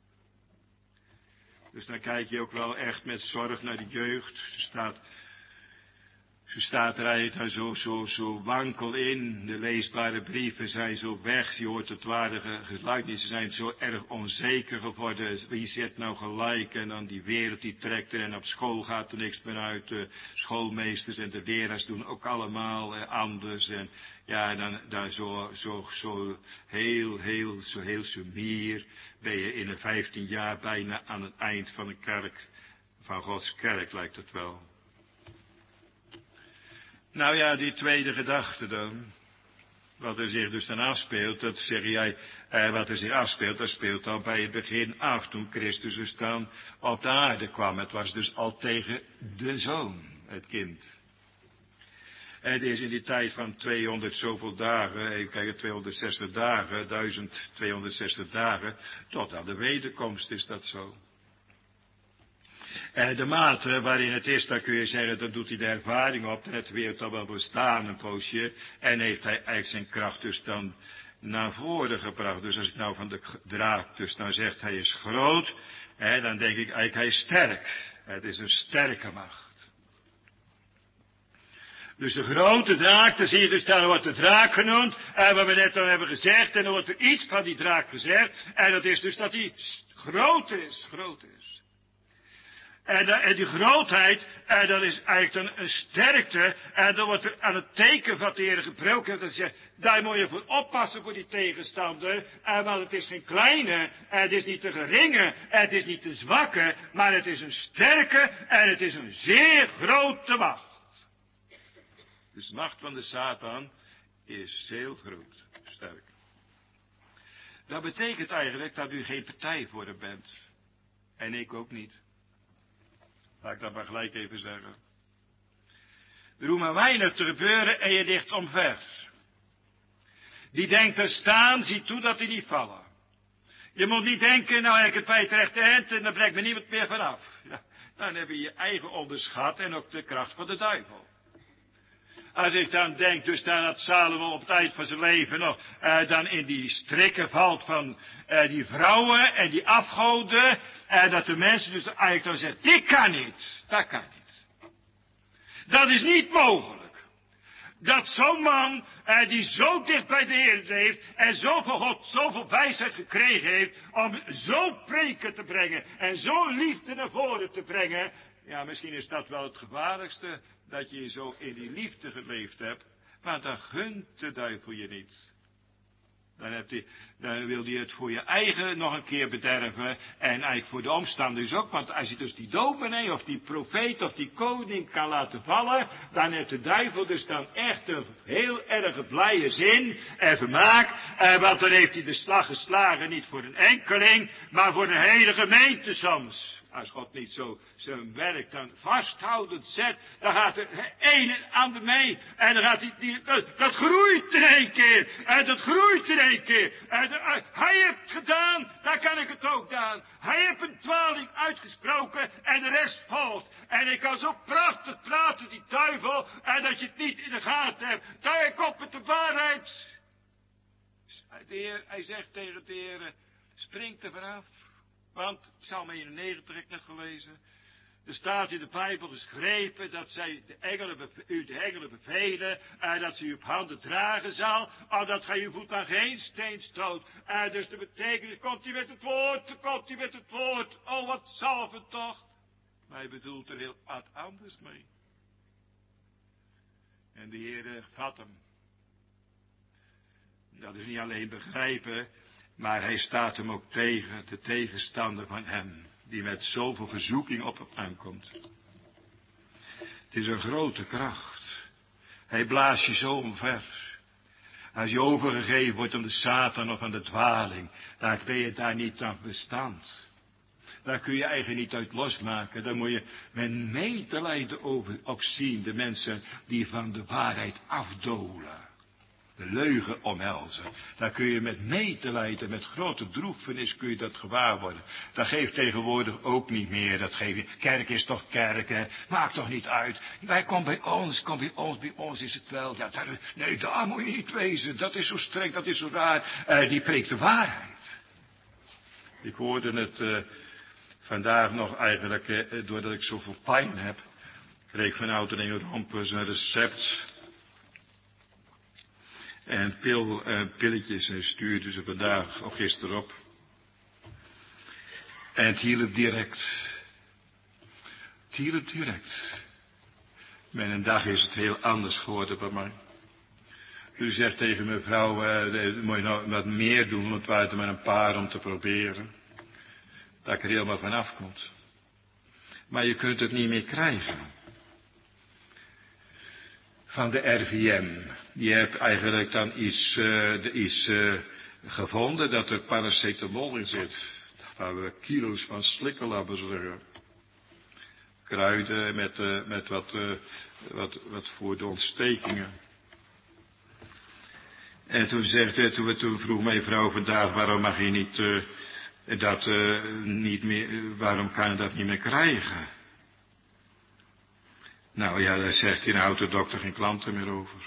[SPEAKER 3] Dus dan kijk je ook wel echt met zorg naar de jeugd. Ze staat, ze staat er daar zo, zo, zo wankel in. De leesbare brieven zijn zo weg. Je hoort het ware geluid niet. Ze zijn zo erg onzeker geworden. Wie zit nou gelijk? En dan die wereld die trekt er. En op school gaat er niks meer uit. De schoolmeesters en de leraars doen ook allemaal eh, anders. En ja, dan daar zo, zo, zo heel, heel, zo heel sumier ben je in een vijftien jaar bijna aan het eind van een kerk, van Gods kerk lijkt het wel. Nou ja, die tweede gedachte dan, wat er zich dus dan afspeelt, dat zeg jij, eh, wat er zich afspeelt, dat speelt al bij het begin af, toen Christus dus dan op de aarde kwam. Het was dus al tegen de Zoon, het kind. Het is in die tijd van tweehonderd zoveel dagen, even kijken, tweehonderdzestig dagen, duizend tweehonderdzestig dagen, tot aan de wederkomst is dat zo. En de mate waarin het is, dan kun je zeggen, dan doet hij de ervaring op, dan heeft de wereld al wel bestaan een poosje, en heeft hij eigenlijk zijn kracht dus dan naar voren gebracht. Dus als ik nou van de draak dus nou zegt, hij is groot, hè, dan denk ik eigenlijk, hij is sterk. Het is een sterke macht. Dus de grote draak, dan zie je dus, daar wordt de draak genoemd, en wat we net al hebben gezegd, en dan wordt er iets van die draak gezegd, en dat is dus dat hij groot is, groot is. En, en die grootheid, en dat is eigenlijk dan een sterkte, en dan wordt er aan het teken wat de Heer gebruikt heeft, dat zegt, daar moet je voor oppassen voor die tegenstander, en, want het is geen kleine, en het is niet te geringe, en het is niet te zwakke, maar het is een sterke, en het is een zeer grote macht. Dus de macht van de Satan is heel groot, sterk. Dat betekent eigenlijk dat u geen partij voor hem bent. En ik ook niet. Laat ik dat maar gelijk even zeggen. Er hoeft maar weinig te gebeuren en je ligt omver. Die denkt er staan, ziet toe dat hij niet vallen. Je moet niet denken, nou heb ik het bij het rechte eind en dan breekt me niemand meer vanaf. Ja, dan heb je je eigen onderschat en ook de kracht van de duivel. Als ik dan denk, dus dat Salomo op het eind van zijn leven nog uh, dan in die strikken valt van uh, die vrouwen en die afgoden. En uh, dat de mensen dus eigenlijk dan zeggen, dit kan niet, dat kan niet. Dat is niet mogelijk. Dat zo'n man, uh, die zo dicht bij de Heer leeft en zoveel God, zoveel wijsheid gekregen heeft om zo preken te brengen en zo liefde naar voren te brengen. Ja, misschien is dat wel het gevaarlijkste, dat je zo in die liefde geleefd hebt, maar dan gunt de duivel je niet. Dan, hebt hij, dan wil hij het voor je eigen nog een keer bederven. En eigenlijk voor de omstanders ook. Want als je dus die dominee of die profeet of die koning kan laten vallen. Dan heeft de duivel dus dan echt een heel erg blije zin en vermaak. Eh, want dan heeft hij de slag geslagen niet voor een enkeling. Maar voor een hele gemeente soms. Als God niet zo zijn werk dan vasthoudend zet, dan gaat er een en ander mee. En dan gaat die, die, dat, dat groeit in één keer. En dat groeit in één keer. En de, uh, hij heeft het gedaan, dan kan ik het ook doen. Hij heeft een dwaling uitgesproken en de rest volgt. En ik kan zo prachtig praten, die duivel, en dat je het niet in de gaten hebt. Daar komt met de waarheid. De Heer, hij zegt tegen de Heer, spring er vanaf. Want, Psalm eenennegentig heb ik net gelezen. Er staat in de Bijbel geschreven dat zij de engelen, u de engelen bevelen. En dat ze u op handen dragen zal. Omdat gij uw voet aan geen steen stoot. En dus de betekenis, komt hij met het woord, komt hij met het woord. Oh, wat zalven toch. Maar hij bedoelt er heel wat anders mee. En de Heer vat hem. Dat is niet alleen begrijpen. Maar hij staat hem ook tegen, de tegenstander van hem, die met zoveel verzoeking op hem aankomt. Het is een grote kracht. Hij blaast je zo omver. Als je overgegeven wordt aan de Satan of aan de dwaling, dan ben je daar niet aan bestand. Daar kun je eigenlijk niet uit losmaken. Daar moet je met medelijden over opzien, de mensen die van de waarheid afdolen. De leugen omhelzen. Daar kun je met medelijden, met grote droefenis kun je dat gewaar worden. Dat geeft tegenwoordig ook niet meer. Dat geeft, kerk is toch kerk, hè? Maakt toch niet uit. Wij komen bij ons, kom bij ons, bij ons is het wel. Ja, daar, nee, daar moet je niet wezen. Dat is zo streng, dat is zo raar. Uh, die preekt de waarheid. Ik hoorde het uh, vandaag nog eigenlijk, uh, doordat ik zoveel pijn heb, kreeg van Oud-en Rompers een recept. En pil, uh, pilletjes en stuurde ze vandaag of gisteren op. En het hielp direct. Het hielp direct. Met een dag is het heel anders geworden bij mij. U zegt tegen mevrouw, uh, moet je nou wat meer doen, want het waren er maar een paar om te proberen. Dat ik er helemaal van afkomt. Maar je kunt het niet meer krijgen. Van de R V M. Die heeft eigenlijk dan iets, uh, iets uh, gevonden dat er paracetamol in zit. Waar we kilo's van slikken laten zeggen. Kruiden met, uh, met wat, uh, wat, wat voor de ontstekingen. En toen, zegt, toen, toen vroeg mijn vrouw vandaag, waarom mag je niet, uh, dat, uh, niet meer, uh, waarom kan je dat niet meer krijgen? Nou ja, daar zegt die autodokter geen klanten meer over.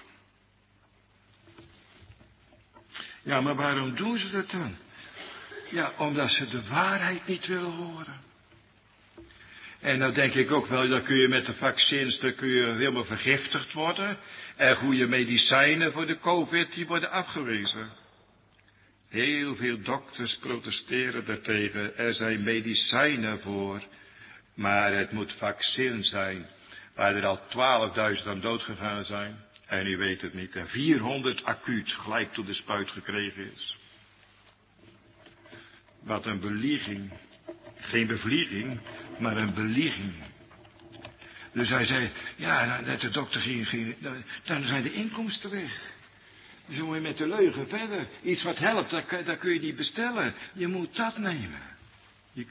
[SPEAKER 3] Ja, maar waarom doen ze dat dan? Ja, omdat ze de waarheid niet willen horen. En nou denk ik ook wel, dan kun je met de vaccins, dan kun je helemaal vergiftigd worden. En goede medicijnen voor de COVID, die worden afgewezen. Heel veel dokters protesteren daartegen. Er zijn medicijnen voor, maar het moet vaccin zijn. Waar er al twaalfduizend aan dood gegaan zijn. En u weet het niet. En vierhonderd acuut gelijk toen de spuit gekregen is. Wat een belieging. Geen bevlieging, maar een belieging. Dus hij zei, ja, de dokter ging, ging dan zijn de inkomsten weg. Dus dan moet je met de leugen verder. Iets wat helpt, dat, dat kun je niet bestellen. Je moet dat nemen. Je,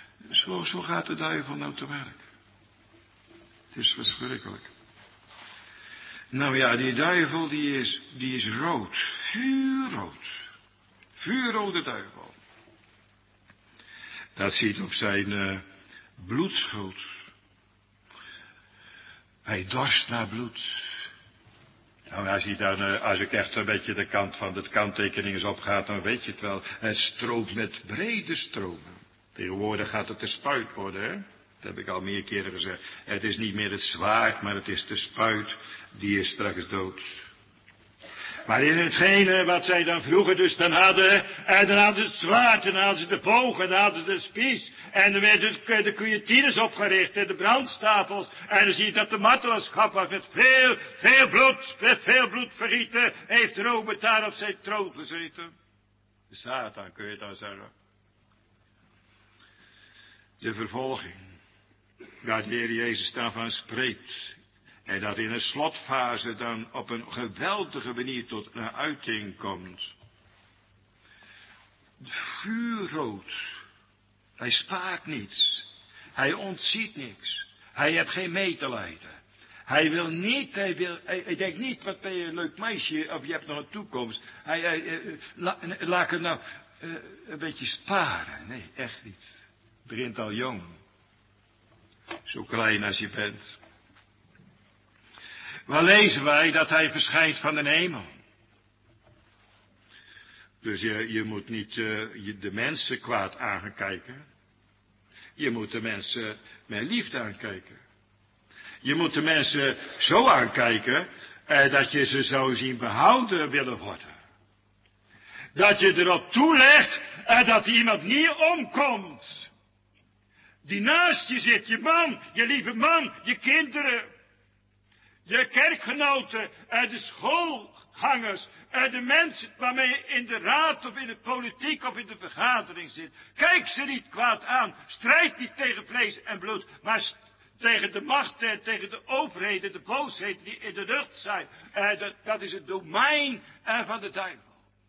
[SPEAKER 3] zo, zo gaat de duivel nou te werk. Het is verschrikkelijk.
[SPEAKER 2] Nou ja, die duivel die is, die is rood. Vuurrood. Vuurrode duivel. Dat ziet op zijn uh, bloedschoot. Hij dorst naar bloed. Nou, als, hij dan, uh, als ik echt een beetje de kant van de kanttekening eens opgaat, dan weet je het wel. Het stroomt met brede stromen. Tegenwoordig gaat het de spuit worden, hè. Dat heb ik al meer keren gezegd. Het is niet meer het zwaard, maar het is de spuit. Die is straks dood. Maar in hetgene wat zij dan vroeger dus dan hadden, en dan hadden ze het zwaard, en dan hadden ze de boog, en dan hadden ze de spies, en dan werden de, de guillotines opgericht, en de brandstapels, en dan zie je dat de martelaarschap was met veel, veel bloed, met veel bloed vergieten, heeft Robert daar op zijn troon gezeten. De Satan, kun je dan zeggen. De vervolging, waar de Heer Jezus daarvan spreekt. En dat in een slotfase dan op een geweldige manier tot een uiting komt. Vuurrood. Hij spaart niets. Hij ontziet niks. Hij heeft geen medelijden. Hij wil niet, hij, wil, hij, hij denkt niet, wat ben je een leuk meisje, of je hebt nog een toekomst. Hij, hij, hij la, laat het nou uh, een beetje sparen. Nee, echt niet. Het begint al jong. Zo klein als je bent. Waar lezen wij dat hij verschijnt van de hemel. Dus je, je moet niet uh, je de mensen kwaad aankijken. Je moet de mensen met liefde aankijken. Je moet de mensen zo aankijken uh, dat je ze zou zien behouden willen worden. Dat je erop toelegt uh, dat iemand niet omkomt. Die naast je zit, je man, je lieve man, je kinderen. Je kerkgenoten, de schoolgangers, de mensen waarmee je in de raad of in de politiek of in de vergadering zit. Kijk ze niet kwaad aan. Strijd niet tegen vlees en bloed, maar tegen de machten en tegen de overheden, de boosheden die in de lucht zijn. Dat, dat is het domein van de duivel.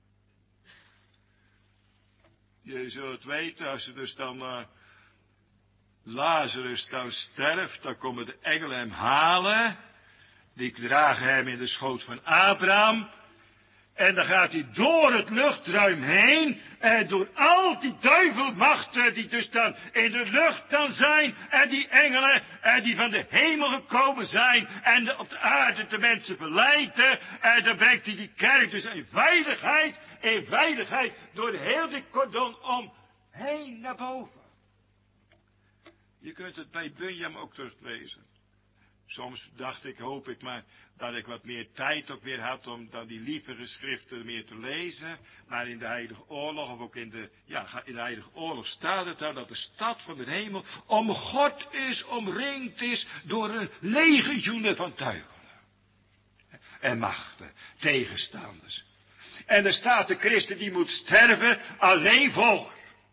[SPEAKER 2] Je zult weten, als ze dus dan uh, Lazarus dan sterft, dan komen de engelen hem halen. Die dragen hem in de schoot van Abraham. En dan gaat hij door het luchtruim heen. En door al die duivelmachten die dus dan in de lucht dan zijn. En die engelen en die van de hemel gekomen zijn. En de, op de aarde de mensen verleiden. En dan brengt hij die kerk dus in veiligheid. In veiligheid door heel dit cordon om heen naar boven. Je kunt het bij Bunyan ook teruglezen. Soms dacht ik, hoop ik maar, dat ik wat meer tijd ook weer had om dan die lieve geschriften meer te lezen. Maar in de Heilige Oorlog, of ook in de, ja, in de Heilige Oorlog staat het daar dat de stad van de hemel omgord is, omringd is door een legioenen van duivelen. En machten, tegenstanders. En er staat de christen die moet sterven alleen voor.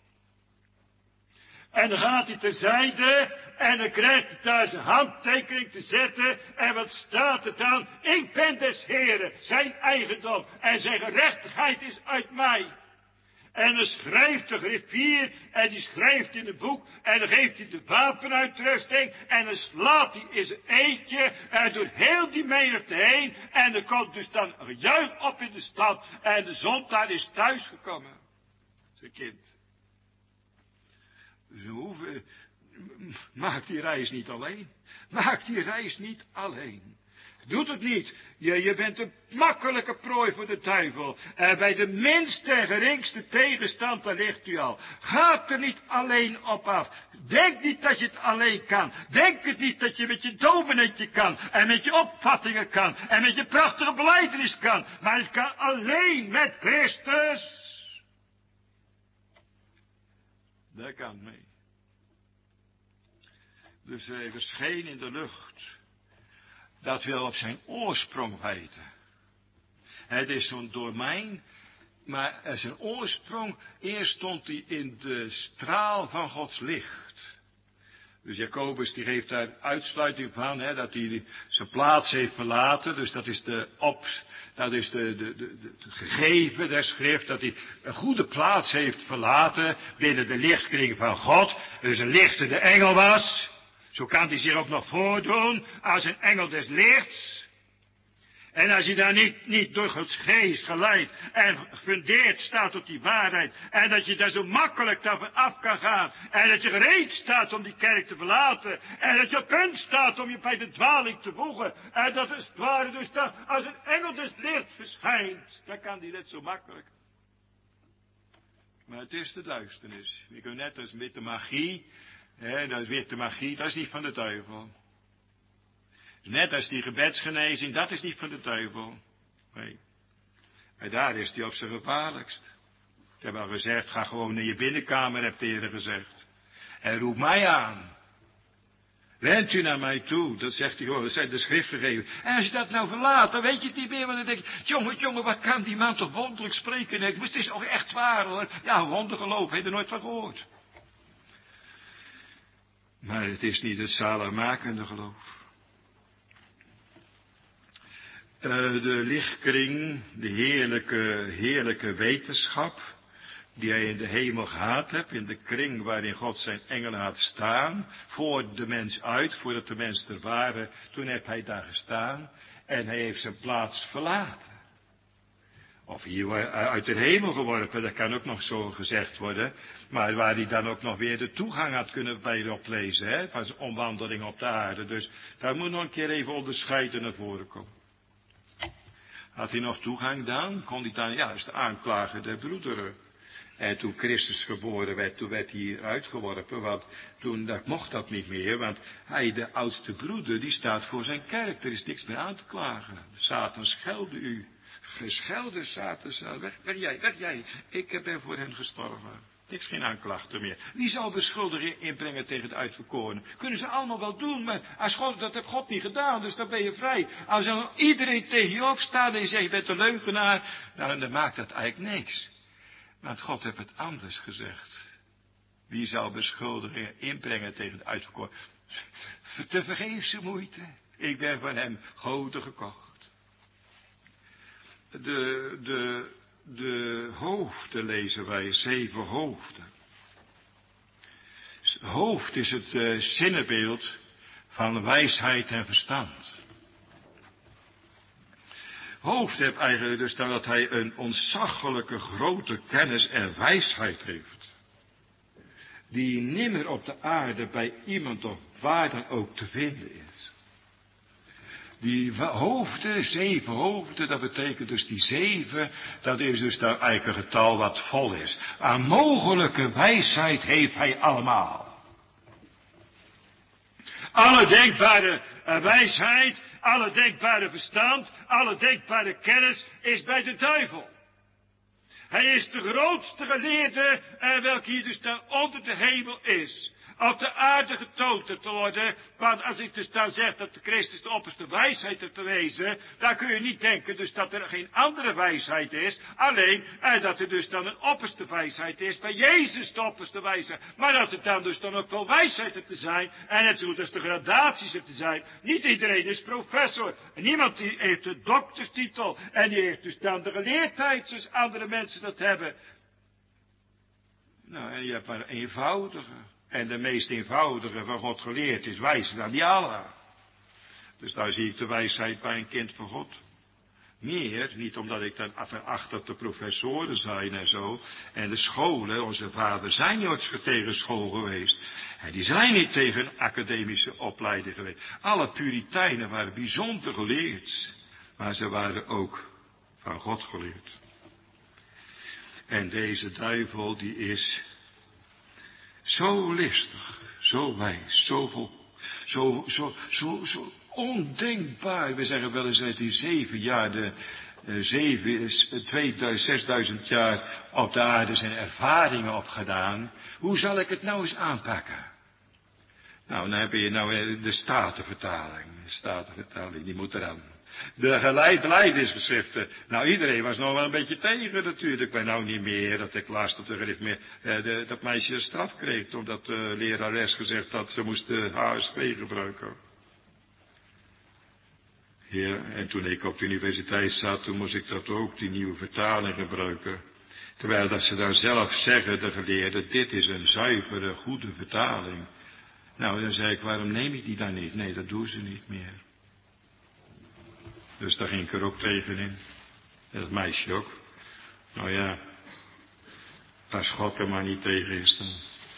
[SPEAKER 2] En dan gaat hij terzijde en dan krijgt hij daar zijn handtekening te zetten. En wat staat er dan? Ik ben des Heren, zijn eigendom. En zijn gerechtigheid is uit mij. En dan schrijft de griffier en die schrijft in het boek. En dan geeft hij de wapenuitrusting. En dan slaat hij in zijn eentje en door heel die menigte heen. En er komt dus dan een gejuich op in de stad. En de zondaar is thuisgekomen. Zijn kind. Ze hoeven, maak die reis niet alleen. Maak die reis niet alleen. Doet het niet. Je, je bent een makkelijke prooi voor de duivel. En bij de minste en geringste tegenstand, daar ligt u al. Ga er niet alleen op af. Denk niet dat je het alleen kan. Denk het niet dat je met je dominetje kan. En met je opvattingen kan. En met je prachtige belijdenis kan. Maar het kan alleen met Christus. Dat kan mee. Dus hij verscheen in de lucht. Dat wil op zijn oorsprong weten. Het is zo'n domein, maar zijn oorsprong, eerst stond hij in de straal van Gods licht. Dus Jacobus die geeft daar uitsluiting van, hè, dat hij zijn plaats heeft verlaten. Dus dat is de op, dat is de, de, de, de, het gegeven der schrift, dat hij een goede plaats heeft verlaten binnen de lichtkring van God. Dus een lichtende engel was. Zo kan hij zich ook nog voordoen als een engel des lichts.
[SPEAKER 3] En als je daar niet, niet door Gods geest geleid en gefundeerd staat op die waarheid. En dat je daar zo makkelijk daarvan af kan gaan. En dat je gereed staat om die kerk te verlaten. En dat je op punt staat om je bij de dwaling te voegen. En dat het ware dus dan als een engel des licht verschijnt. Dan kan die net zo makkelijk. Maar het is de duisternis. Je kunt net als witte magie. Hè, dat is witte magie, dat is niet van de duivel. Net als die gebedsgenezing, dat is niet van de duivel. Nee. Maar daar is die op zijn gevaarlijkst. Ik heb al gezegd, ga gewoon naar je binnenkamer, heb de Heer gezegd. En roep mij aan. Wend u naar mij toe. Dat zegt hij gewoon, dat zijn de schriftgegevens. En als je dat nou verlaat, dan weet je het niet meer. Want dan denk je, jongen, jongen, wat kan die man toch wonderlijk spreken? Nee, het is ook echt waar hoor. Ja, wondergeloof, heb je er nooit van gehoord. Maar het is niet het zaligmakende geloof. Uh, de lichtkring, de heerlijke, heerlijke wetenschap, die hij in de hemel gehad hebt, in de kring waarin God zijn engelen had staan, voor de mens uit, voordat de mens er waren, toen heeft hij daar gestaan en hij heeft zijn plaats verlaten. Of hier uit de hemel geworpen, dat kan ook nog zo gezegd worden, maar waar hij dan ook nog weer de toegang had kunnen bij oplezen, hè, van zijn omwandeling op de aarde. Dus daar moet nog een keer even onderscheiden naar voren komen. Had hij nog toegang dan? Kon hij dan, ja, dat is de aanklager der broederen. En toen Christus geboren werd, toen werd hij uitgeworpen, want toen dat mocht dat niet meer, want hij, de oudste broeder, die staat voor zijn kerk, er is niks meer aan te klagen. Satan schelde u. Geschelde Satan, weg, weg jij, weg jij. Ik ben voor hen gestorven. Niks, geen aanklachten meer. Wie zal beschuldiging inbrengen tegen de uitverkorenen? Kunnen ze allemaal wel doen, maar als God, dat heeft God niet gedaan, dus dan ben je vrij. Als dan iedereen tegen je opstaat en je zegt, je bent een leugenaar, nou, dan maakt dat eigenlijk niks. Want God heeft het anders gezegd. Wie zal beschuldigingen inbrengen tegen de uitverkorenen? Te vergeefse moeite. Ik ben van hem goden gekocht. De, de, de hoofden lezen wij, zeven hoofden. Hoofd is het uh, zinnebeeld van wijsheid en verstand. Hoofd heeft eigenlijk dus dat hij een ontzaglijke grote kennis en wijsheid heeft. Die nimmer op de aarde bij iemand of waar dan ook te vinden is. Die hoofden, zeven hoofden, dat betekent dus die zeven, dat is dus dan eigenlijk een getal wat vol is. Aan mogelijke wijsheid heeft hij allemaal. Alle denkbare wijsheid, alle denkbare verstand, alle denkbare kennis is bij de duivel. Hij is de grootste geleerde, welke hier dus dan onder de hemel is. Op de aarde getoond te worden, want als ik dus dan zeg dat de Christus de opperste wijsheid heeft bewezen, dan kun je niet denken dus dat er geen andere wijsheid is, alleen eh, dat er dus dan een opperste wijsheid is, bij Jezus de opperste wijsheid, maar dat er dan dus dan ook wel wijsheid er te zijn, en het moet dus de gradaties er te zijn. Niet iedereen is professor, en niemand die heeft de dokterstitel, en die heeft dus dan de geleerdheid, zoals andere mensen dat hebben. Nou, en je hebt maar een eenvoudige. En de meest eenvoudige van God geleerd is wijzer dan die Allah. Dus daar zie ik de wijsheid bij een kind van God. Meer, niet omdat ik dan veracht dat de professoren zijn en zo. En de scholen, onze vaders zijn nooit tegen school geweest. En die zijn niet tegen academische opleiding geweest. Alle Puritijnen waren bijzonder geleerd. Maar ze waren ook van God geleerd. En deze duivel die is zo listig, zo wijs, zo vol, zo, zo, zo, zo ondenkbaar. We zeggen wel eens dat hij zeven jaar, de uh, zeven, tweeduizend, zesduizend jaar op de aarde zijn ervaringen opgedaan. Hoe zal ik het nou eens aanpakken? Nou, dan heb je nou de Statenvertaling. De Statenvertaling, die moet eraan. De geleidelijkheidsgeschriften. Nou, iedereen was nog wel een beetje tegen natuurlijk. Maar nou niet meer. Dat ik laatst op de gericht meer. Eh, de, dat meisje straf kreeg. Omdat de lerares gezegd had. Ze moest de H S V gebruiken. Ja, en toen ik op de universiteit zat. Toen moest ik dat ook. Die nieuwe vertaling gebruiken. Terwijl dat ze daar zelf zeggen. De geleerden. Dit is een zuivere, goede vertaling. Nou, dan zei ik. Waarom neem ik die dan niet? Nee, dat doen ze niet meer.
[SPEAKER 2] Dus daar ging ik er ook tegenin. En dat meisje ook. Nou ja, als God er maar niet tegen is dan.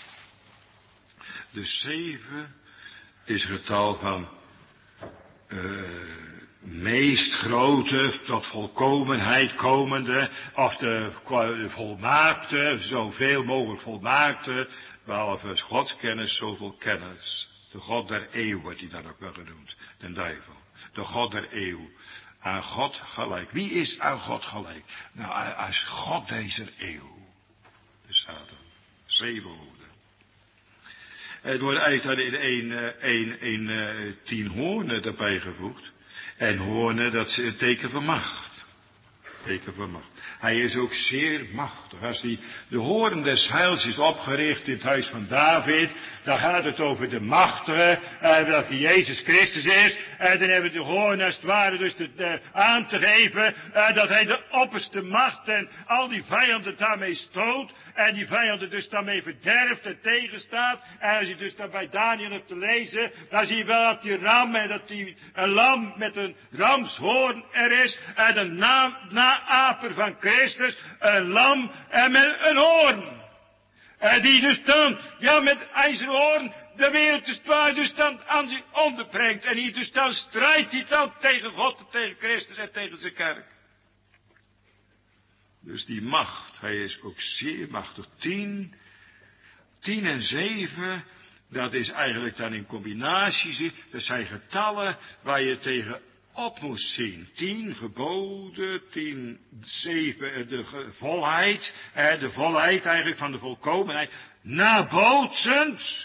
[SPEAKER 2] Dus zeven is het getal van uh, meest grote tot volkomenheid komende, of de, de volmaakte, zoveel mogelijk volmaakte, behalve godskennis, zoveel kennis. De God der eeuw wordt hij dan ook wel genoemd, de duivel. De God der eeuw. Aan God gelijk. Wie is aan God gelijk? Nou, als God deze eeuw. De Satan. Zeven woorden. Het wordt eigenlijk dan in één, één, één, één tien hoornen erbij gevoegd. En hoornen, dat is een teken van macht. Teken van macht. Hij is ook zeer machtig. Als hij de hoorn des heils is opgericht in het huis van David, dan gaat het over de machtige, eh, welke Jezus Christus is. En dan hebben we de hoorn als het ware dus de, de, aan te geven, eh, dat hij de opperste macht en al die vijanden daarmee stoot. En die vijanden dus daarmee verderft en tegenstaat. En als je dus daar bij Daniel hebt te lezen, dan zie je wel dat die ram en dat die een lam met een ramshoorn er is. En een na, naaper van Christus, een lam en met een hoorn. En die dus dan, ja met ijzeren hoorn, de wereld dus waar dus dan aan zich onderbrengt. En hier dus dan strijdt hij dan tegen God en tegen Christus en tegen zijn kerk. Dus die macht, hij is ook zeer machtig. Tien, tien en zeven, dat is eigenlijk dan in combinatie. Dat zijn getallen waar je tegen op moest zien. Tien geboden, tien, zeven, de volheid, de volheid eigenlijk van de volkomenheid. Nabootsend,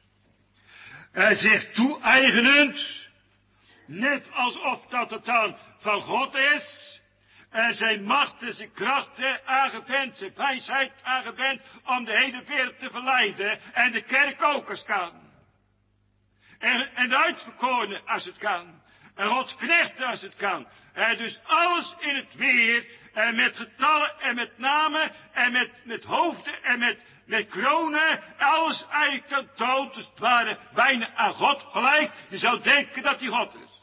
[SPEAKER 2] zich toe-eigenend, net alsof dat het dan van God is. En zijn macht en zijn krachten aangewend, zijn wijsheid aangewend om de hele wereld te verleiden. En de kerk ook als kan. En, en de uitverkorenen als het kan. En Gods knechten als het kan. En dus alles in het weer. En met getallen en met namen. En met, met hoofden en met, met kronen. Alles eigenlijk ten toon. Dus het waren bijna aan God gelijk. Je zou denken dat hij God is.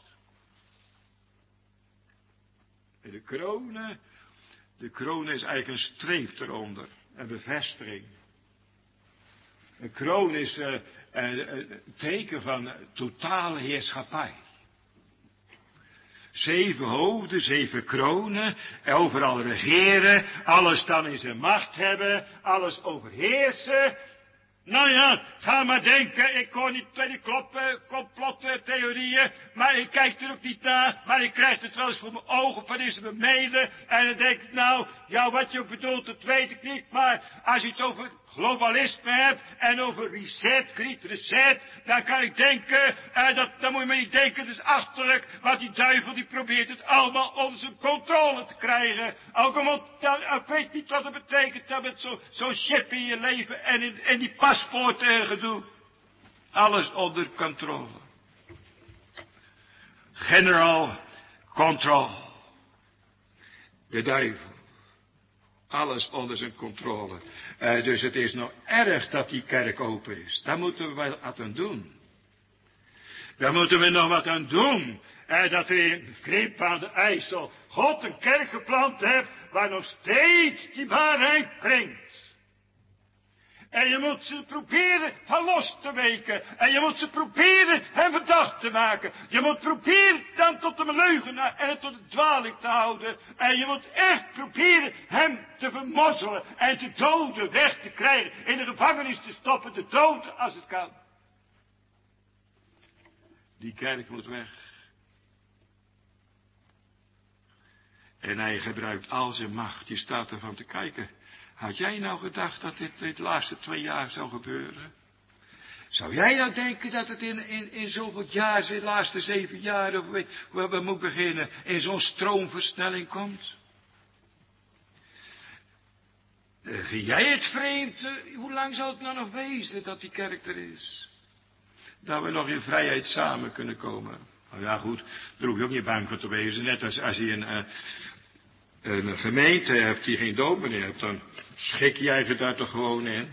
[SPEAKER 2] En de kronen, de kronen is eigenlijk een streep eronder, een bevestiging. Een kroon is uh, een teken van totale heerschappij. Zeven hoofden, zeven kronen, overal regeren, alles dan in zijn macht hebben, alles overheersen. Nou ja, ga maar denken, ik hoor niet bij die complottheorieën, maar ik kijk er ook niet naar, maar ik krijg het wel eens voor mijn ogen, van is mijn mailen, en dan denk ik, nou, ja, wat je ook bedoelt, dat weet ik niet, maar als je het over globalisme hebt, en over reset, great reset, dan kan ik denken, eh, dat, dan moet je maar niet denken, het is achterlijk, want die duivel die probeert het allemaal onder zijn controle te krijgen. Ook omdat, ik weet niet wat het betekent, dat met zo'n zo chip in je leven, en, in, en die paspoorten en gedoe. Alles onder controle. General control. De duivel. Alles onder zijn controle. Uh, dus het is nog erg dat die kerk open is. Daar moeten we wel wat aan doen. Daar moeten we nog wat aan doen. Uh, dat er in Krimp aan de IJssel God een kerk geplant heeft waar nog steeds die waarheid brengt. En je moet ze proberen van los te weken. En je moet ze proberen hem verdacht te maken. Je moet proberen dan tot de leugenaar en tot de dwaling te houden. En je moet echt proberen hem te vermorzelen en te doden, weg te krijgen. In de gevangenis te stoppen, te doden als het kan. Die kerk moet weg. En hij gebruikt al zijn macht. Je staat ervan te kijken. Had jij nou gedacht dat dit de laatste twee jaar zou gebeuren? Zou jij nou denken dat het in, in, in zoveel jaar, de laatste zeven jaar, of weet, waar we moeten beginnen, in zo'n stroomversnelling komt? Uh, vind jij het vreemd? Uh, hoe lang zal het nou nog wezen dat die kerk er is? Dat we nog in vrijheid samen kunnen komen. Nou ja, goed, daar hoef je ook niet bang voor te wezen. Net als als je een... Uh, een gemeente hebt die geen dominee hebt, dan schik jij je daar toch gewoon in.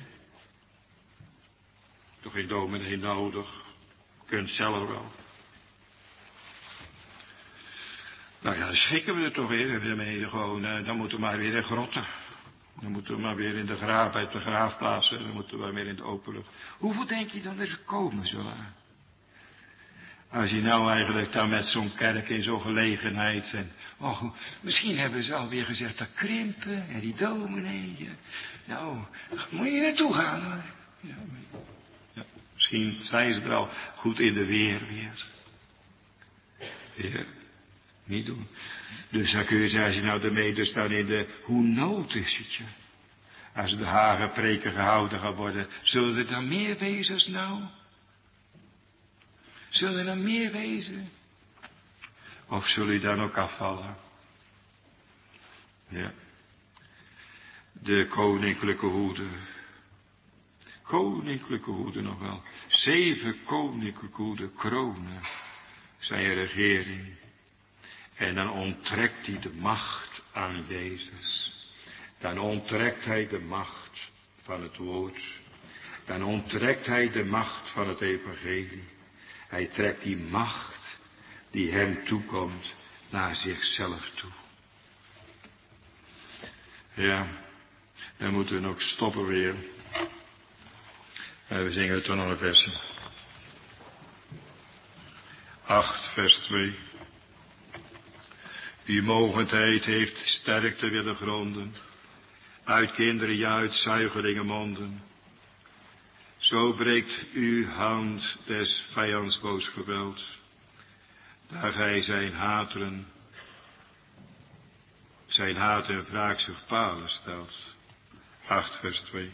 [SPEAKER 2] Toch geen dominee nodig. Je kunt zelf wel.
[SPEAKER 3] Nou ja, dan schrikken we er toch weer. Dan, ben je gewoon, uh, dan moeten we maar weer in grotten. Dan moeten we maar weer in de graaf, bij de graafplaatsen. Dan moeten we maar weer in de open lucht. Hoeveel denk je dan er komen zullen? Als je nou eigenlijk dan met zo'n kerk in zo'n gelegenheid. En, oh, misschien hebben ze alweer gezegd dat krimpen en die dominee. Nou, moet je naartoe gaan hoor. Ja, ja, misschien zijn ze er al goed in de weer weer. Ja, niet doen. Dus dan kun je zeggen, als je nou ermee dus dan in de, hoe nood is het je? Als de Hagen preken gehouden gaan worden, zullen er dan meer wezen als nou? Zullen er dan meer wezen? Of zullen jullie dan ook afvallen? Ja. De koninklijke hoede. Koninklijke hoede nog wel. Zeven koninklijke hoede kronen zijn regering. En dan onttrekt hij de macht aan Jezus. Dan onttrekt hij de macht van het woord. Dan onttrekt hij de macht van het evangelie. Hij trekt die macht die hem toekomt naar zichzelf toe. Ja, dan moeten we ook stoppen weer. En we zingen toch nog een versje. acht, vers twee. Uw mogendheid heeft sterkte willen gronden. Uit kinderen, ja, uit zuigelingen monden. Zo breekt uw hand des vijands boos geweld. Daar gij zijn hateren, zijn haat en wraak zich palen stelt. acht, vers twee.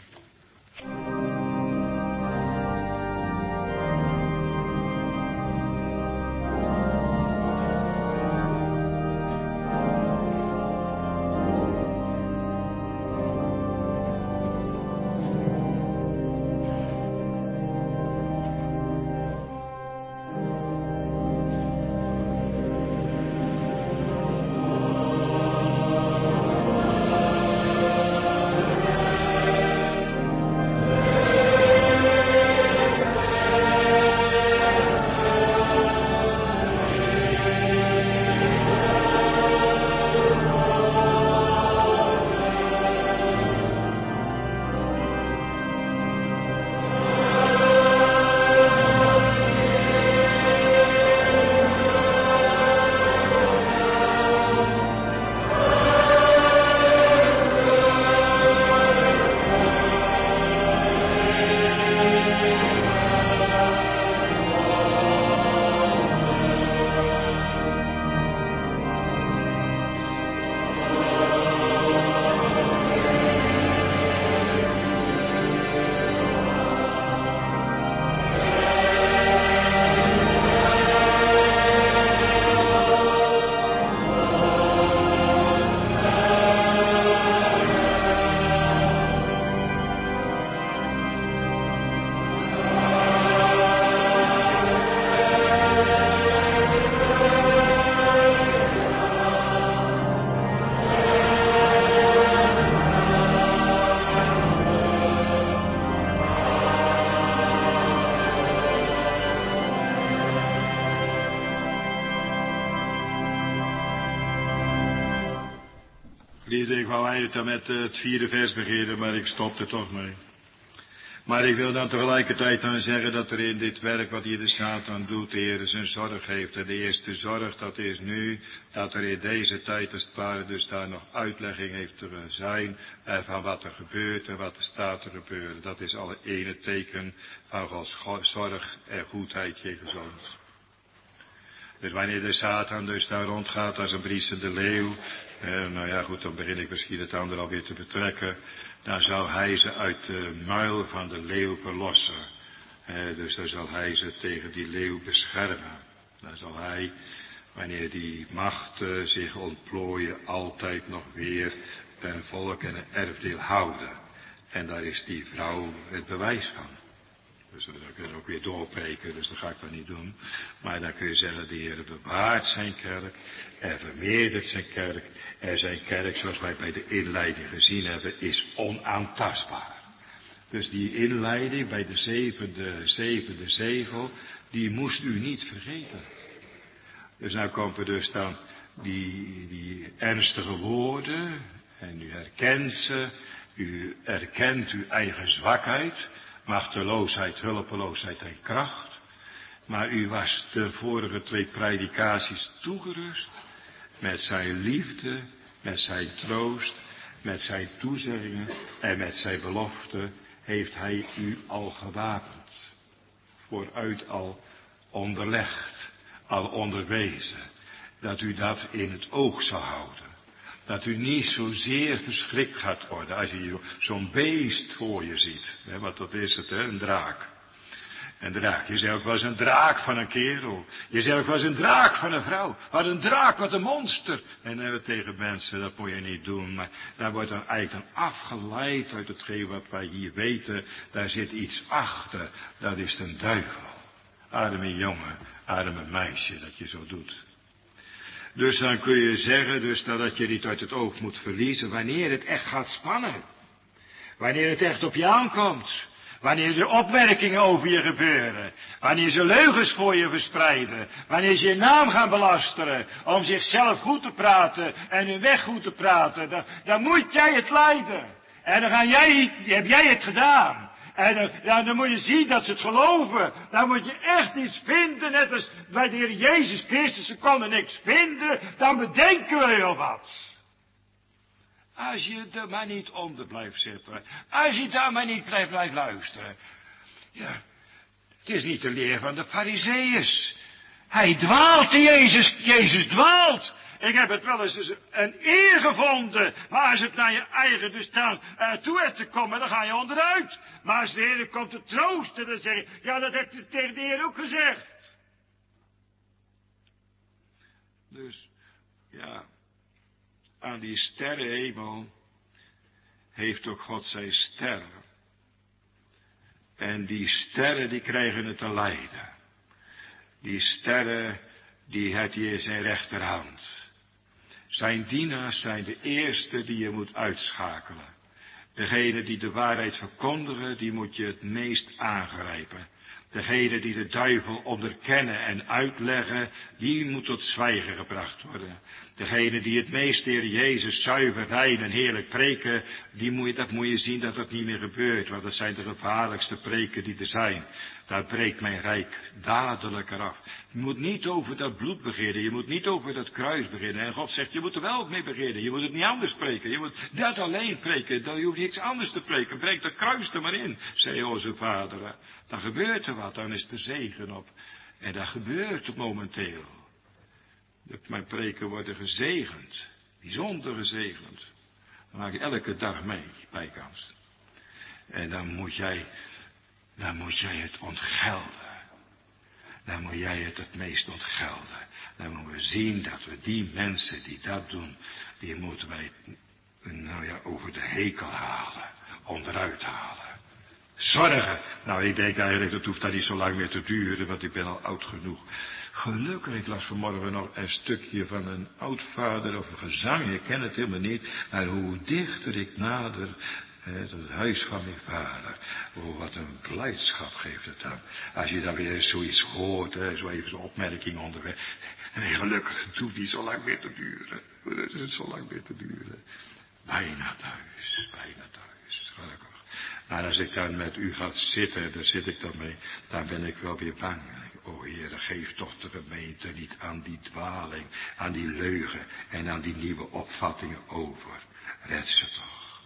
[SPEAKER 3] Ik wou eigenlijk met het vierde vers beginnen, maar ik stop er toch mee. Maar ik wil dan tegelijkertijd dan zeggen dat er in dit werk wat hier de Satan doet, de Heer zijn zorg heeft. En de eerste zorg, dat is nu, dat er in deze tijd als het ware dus daar nog uitlegging heeft te zijn van wat er gebeurt en wat er staat te gebeuren. Dat is al het ene teken van Gods zorg en goedheid jegens ons. Dus wanneer de Satan dus daar rondgaat als een briesende leeuw, eh, nou ja goed, dan begin ik misschien het andere alweer te betrekken, dan zal hij ze uit de muil van de leeuw verlossen. Eh, dus dan zal hij ze tegen die leeuw beschermen. Dan zal hij, wanneer die machten zich ontplooien, altijd nog weer een volk en een erfdeel houden. En daar is die vrouw het bewijs van. Dus dan kun je ook weer doorpreken, dus dat ga ik dan niet doen. Maar dan kun je zeggen, de Heer bewaart zijn kerk en vermeerdert zijn kerk. En zijn kerk, zoals wij bij de inleiding gezien hebben, is onaantastbaar. Dus die inleiding bij de zevende, zevende zegel, die moest u niet vergeten. Dus nou komen we dus dan
[SPEAKER 2] die, die ernstige woorden en u herkent ze, u erkent uw eigen zwakheid, machteloosheid, hulpeloosheid en kracht. Maar u was de vorige twee predikaties toegerust met zijn liefde, met zijn troost, met zijn toezeggingen en met zijn belofte heeft hij u al gewapend. Vooruit al onderlegd, al onderwezen, dat u dat in het oog zal houden. Dat u niet zozeer verschrikt gaat worden als je zo'n beest voor je ziet. Hè, want dat is het, hè, een draak. Een draak. Je zei ook wel eens een draak van een kerel. Je zei ook wel eens een draak van een vrouw. Wat een draak, wat een monster. En dan hebben we tegen mensen, dat moet je niet doen. Maar daar wordt dan eigenlijk dan afgeleid uit hetgeen wat wij hier weten. Daar zit iets achter. Dat is een duivel. Arme jongen, arme meisje, dat je zo doet. Dus dan kun je zeggen dus dat je niet uit het oog moet verliezen wanneer het echt gaat spannen. Wanneer het echt op je aankomt. Wanneer er opmerkingen over je gebeuren. Wanneer ze leugens voor je verspreiden. Wanneer ze je naam gaan belasteren. Om zichzelf goed te praten en hun weg goed te praten. Dan, dan moet jij het leiden. En dan ga jij, heb jij het gedaan. En dan, ja, dan moet je zien dat ze het geloven. Dan moet je echt iets vinden. Net als bij de Heer Jezus Christus. Ze konden niks vinden. Dan bedenken we wel wat. Als je er maar niet onder blijft zitten. Als je daar maar niet blijft, blijft luisteren. Ja, het is niet de leer van de Farizeeërs. Hij dwaalt, Jezus, Jezus dwaalt. Ik heb het wel eens een eer gevonden. Maar als het naar je eigen dus dan uh, toe hebt te komen, dan ga je onderuit. Maar als de Heer komt te troosten, dan zeg je, ja, dat heeft hij tegen de Heer ook gezegd. Dus, ja, aan die sterrenhemel heeft ook God zijn sterren. En die sterren die krijgen het te lijden. Die sterren die heeft hij in zijn rechterhand. Zijn dienaars zijn de eerste die je moet uitschakelen. Degene die de waarheid verkondigen, die moet je het meest aangrijpen. Degene die de duivel onderkennen en uitleggen, die moet tot zwijgen gebracht worden. Degene die het meest Heer Jezus zuiver, rein en heerlijk preken, die moet je, dat moet je zien dat dat niet meer gebeurt. Want dat zijn de gevaarlijkste preken die er zijn. Daar breekt mijn rijk dadelijk eraf. Je moet niet over dat bloed beginnen. Je moet niet over dat kruis beginnen. En God zegt, je moet er wel mee beginnen. Je moet het niet anders preken. Je moet dat alleen preken. Dan hoef je niks anders te preken. Breek dat kruis er maar in, zei onze vader. Dan gebeurt er wat. Dan is er zegen op. En dat gebeurt momenteel. Dat mijn preken worden gezegend. Bijzonder gezegend. Dan maak je elke dag mee, bijkans. En dan moet jij, dan moet jij het ontgelden. Dan moet jij het het meest ontgelden. Dan moeten we zien dat we die mensen die dat doen, die moeten wij, nou ja, over de hekel halen. Onderuit halen. Zorgen. Nou, ik denk eigenlijk, dat hoeft daar niet zo lang meer te duren, want ik ben al oud genoeg. Gelukkig, ik las vanmorgen nog een stukje van een oudvader of een gezang, ik ken het helemaal niet. Maar hoe dichter ik nader, het huis van mijn vader. Oh, wat een blijdschap geeft het dan. Als je dan weer zoiets hoort, hè, zo even zo'n opmerking onderweg. En gelukkig, het hoeft niet zo lang meer te duren. Het is zo lang meer te duren. Bijna thuis, bijna thuis, gelukkig. Maar als ik dan met u ga zitten, daar zit ik dan mee, dan ben ik wel weer bang. O Heere, geef toch de gemeente niet aan die dwaling, aan die leugen en aan die nieuwe opvattingen over. Red ze toch.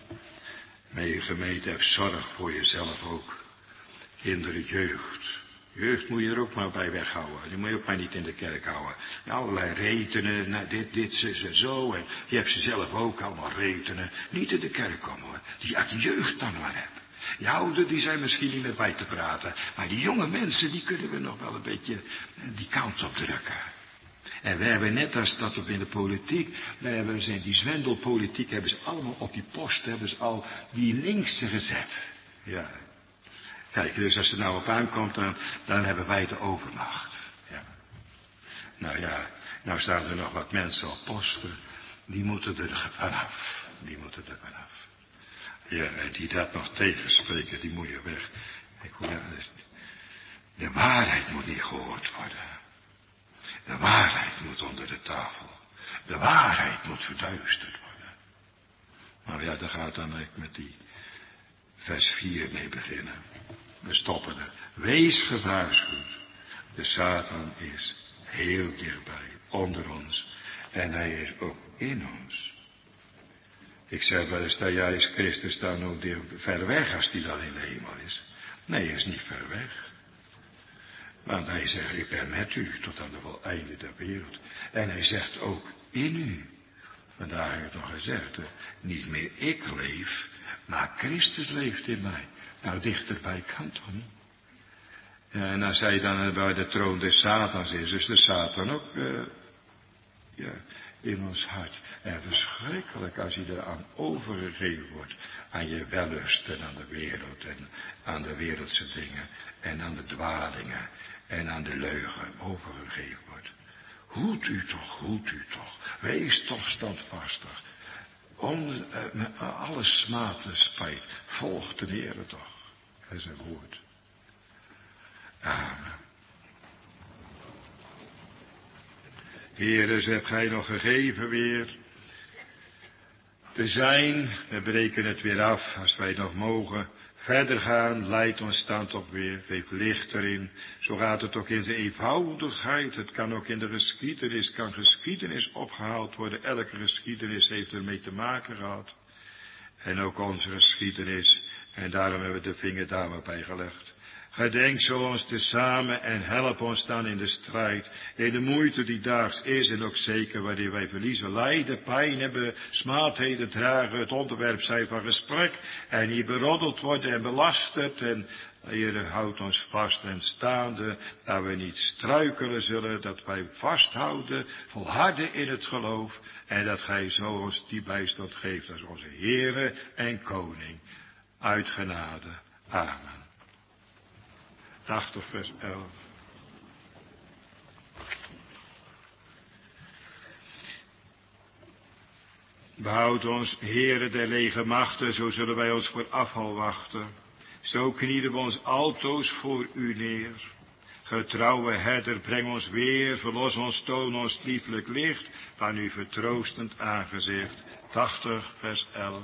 [SPEAKER 2] Maar je gemeente hebt zorg voor jezelf ook. Kinderen, jeugd. Jeugd moet je er ook maar bij weghouden. Die moet je ook maar niet in de kerk houden. Nou, allerlei retenen, nou, dit, dit, zo, zo. En je hebt ze zelf ook allemaal retenen. Niet in de kerk komen hoor. Die uit de jeugd dan maar hebt. Die ouderen, die zijn misschien niet meer bij te praten. Maar die jonge mensen, die kunnen we nog wel een beetje die kant op drukken. En we hebben net als dat op in de politiek, daar hebben ze in die zwendelpolitiek, hebben ze allemaal op die post, hebben ze al die linkse gezet. Ja. Kijk, dus als het nou op aankomt, dan, dan hebben wij de overmacht. Ja. Nou ja, nou staan er nog wat mensen op posten, die moeten er vanaf. Die moeten er vanaf. Ja, en die dat nog tegenspreken, die moet je weg. Ik, ja, de waarheid moet niet gehoord worden. De waarheid moet onder de tafel. De waarheid moet verduisterd worden. Nou ja, daar gaat dan ik met die vers vier mee beginnen. We stoppen er. Wees gewaarschuwd. De Satan is heel dichtbij, onder ons. En hij is ook in ons. Ik zeg wel eens, dat juist Christus dan ook ver weg als hij dan in de hemel is. Nee, hij is niet ver weg. Want hij zegt, ik ben met u tot aan de voleinde der wereld. En hij zegt ook in u. Vandaar heb ik nog gezegd, niet meer ik leef, maar Christus leeft in mij. Nou, dichterbij kan toch niet. Ja, en als hij dan bij de troon des Satans is, is de Satan ook uh, ja, in ons hart. En verschrikkelijk als hij eraan overgegeven wordt. Aan je wellust en aan de wereld en aan de wereldse dingen en aan de dwalingen en aan de leugen overgegeven wordt. Hoed u toch, hoed u toch. Wees toch standvastig. Om, uh, met alle smaad en spijt. Volg de Heere toch. En zijn woord. Amen. Heere, zo hebt gij nog gegeven weer te zijn. We breken het weer af als wij nog mogen verder gaan. Leid ons dan toch weer. Geef licht erin. Zo gaat het ook in de eenvoudigheid. Het kan ook in de geschiedenis. Kan geschiedenis opgehaald worden. Elke geschiedenis heeft ermee te maken gehad. En ook onze geschiedenis. En daarom hebben we de vinger daar maar bij gelegd. Gedenk zo ons tezamen en help ons dan in de strijd, in de moeite die daags is en ook zeker waarin wij verliezen, lijden, pijn hebben, smaadheden dragen, het onderwerp zijn van gesprek en hier beroddeld worden en belasterd en Heere, houd ons vast en staande, dat we niet struikelen zullen, dat wij vasthouden, volharden in het geloof en dat gij zo ons die bijstand geeft als onze Heere en Koning, uit genade. Amen. tachtig vers elf. Behoud ons, Heere der lege machten, zo zullen wij ons voor afval wachten. Zo knielen we ons altoos voor u neer. Getrouwe herder, breng ons weer, verlos ons, toon ons lieflijk licht, van uw vertroostend aangezicht. tachtig vers elf.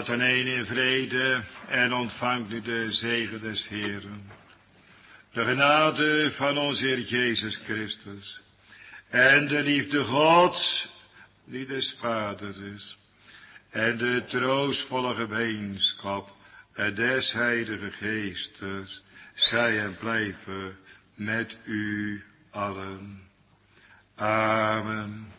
[SPEAKER 2] ten een in vrede en ontvang nu de zegen des Heeren. De genade van onze Heer Jezus Christus en de liefde Gods, die des Vaders is, en de troostvolle gemeenschap des Heilige Geestes, zij en blijven met u allen. Amen.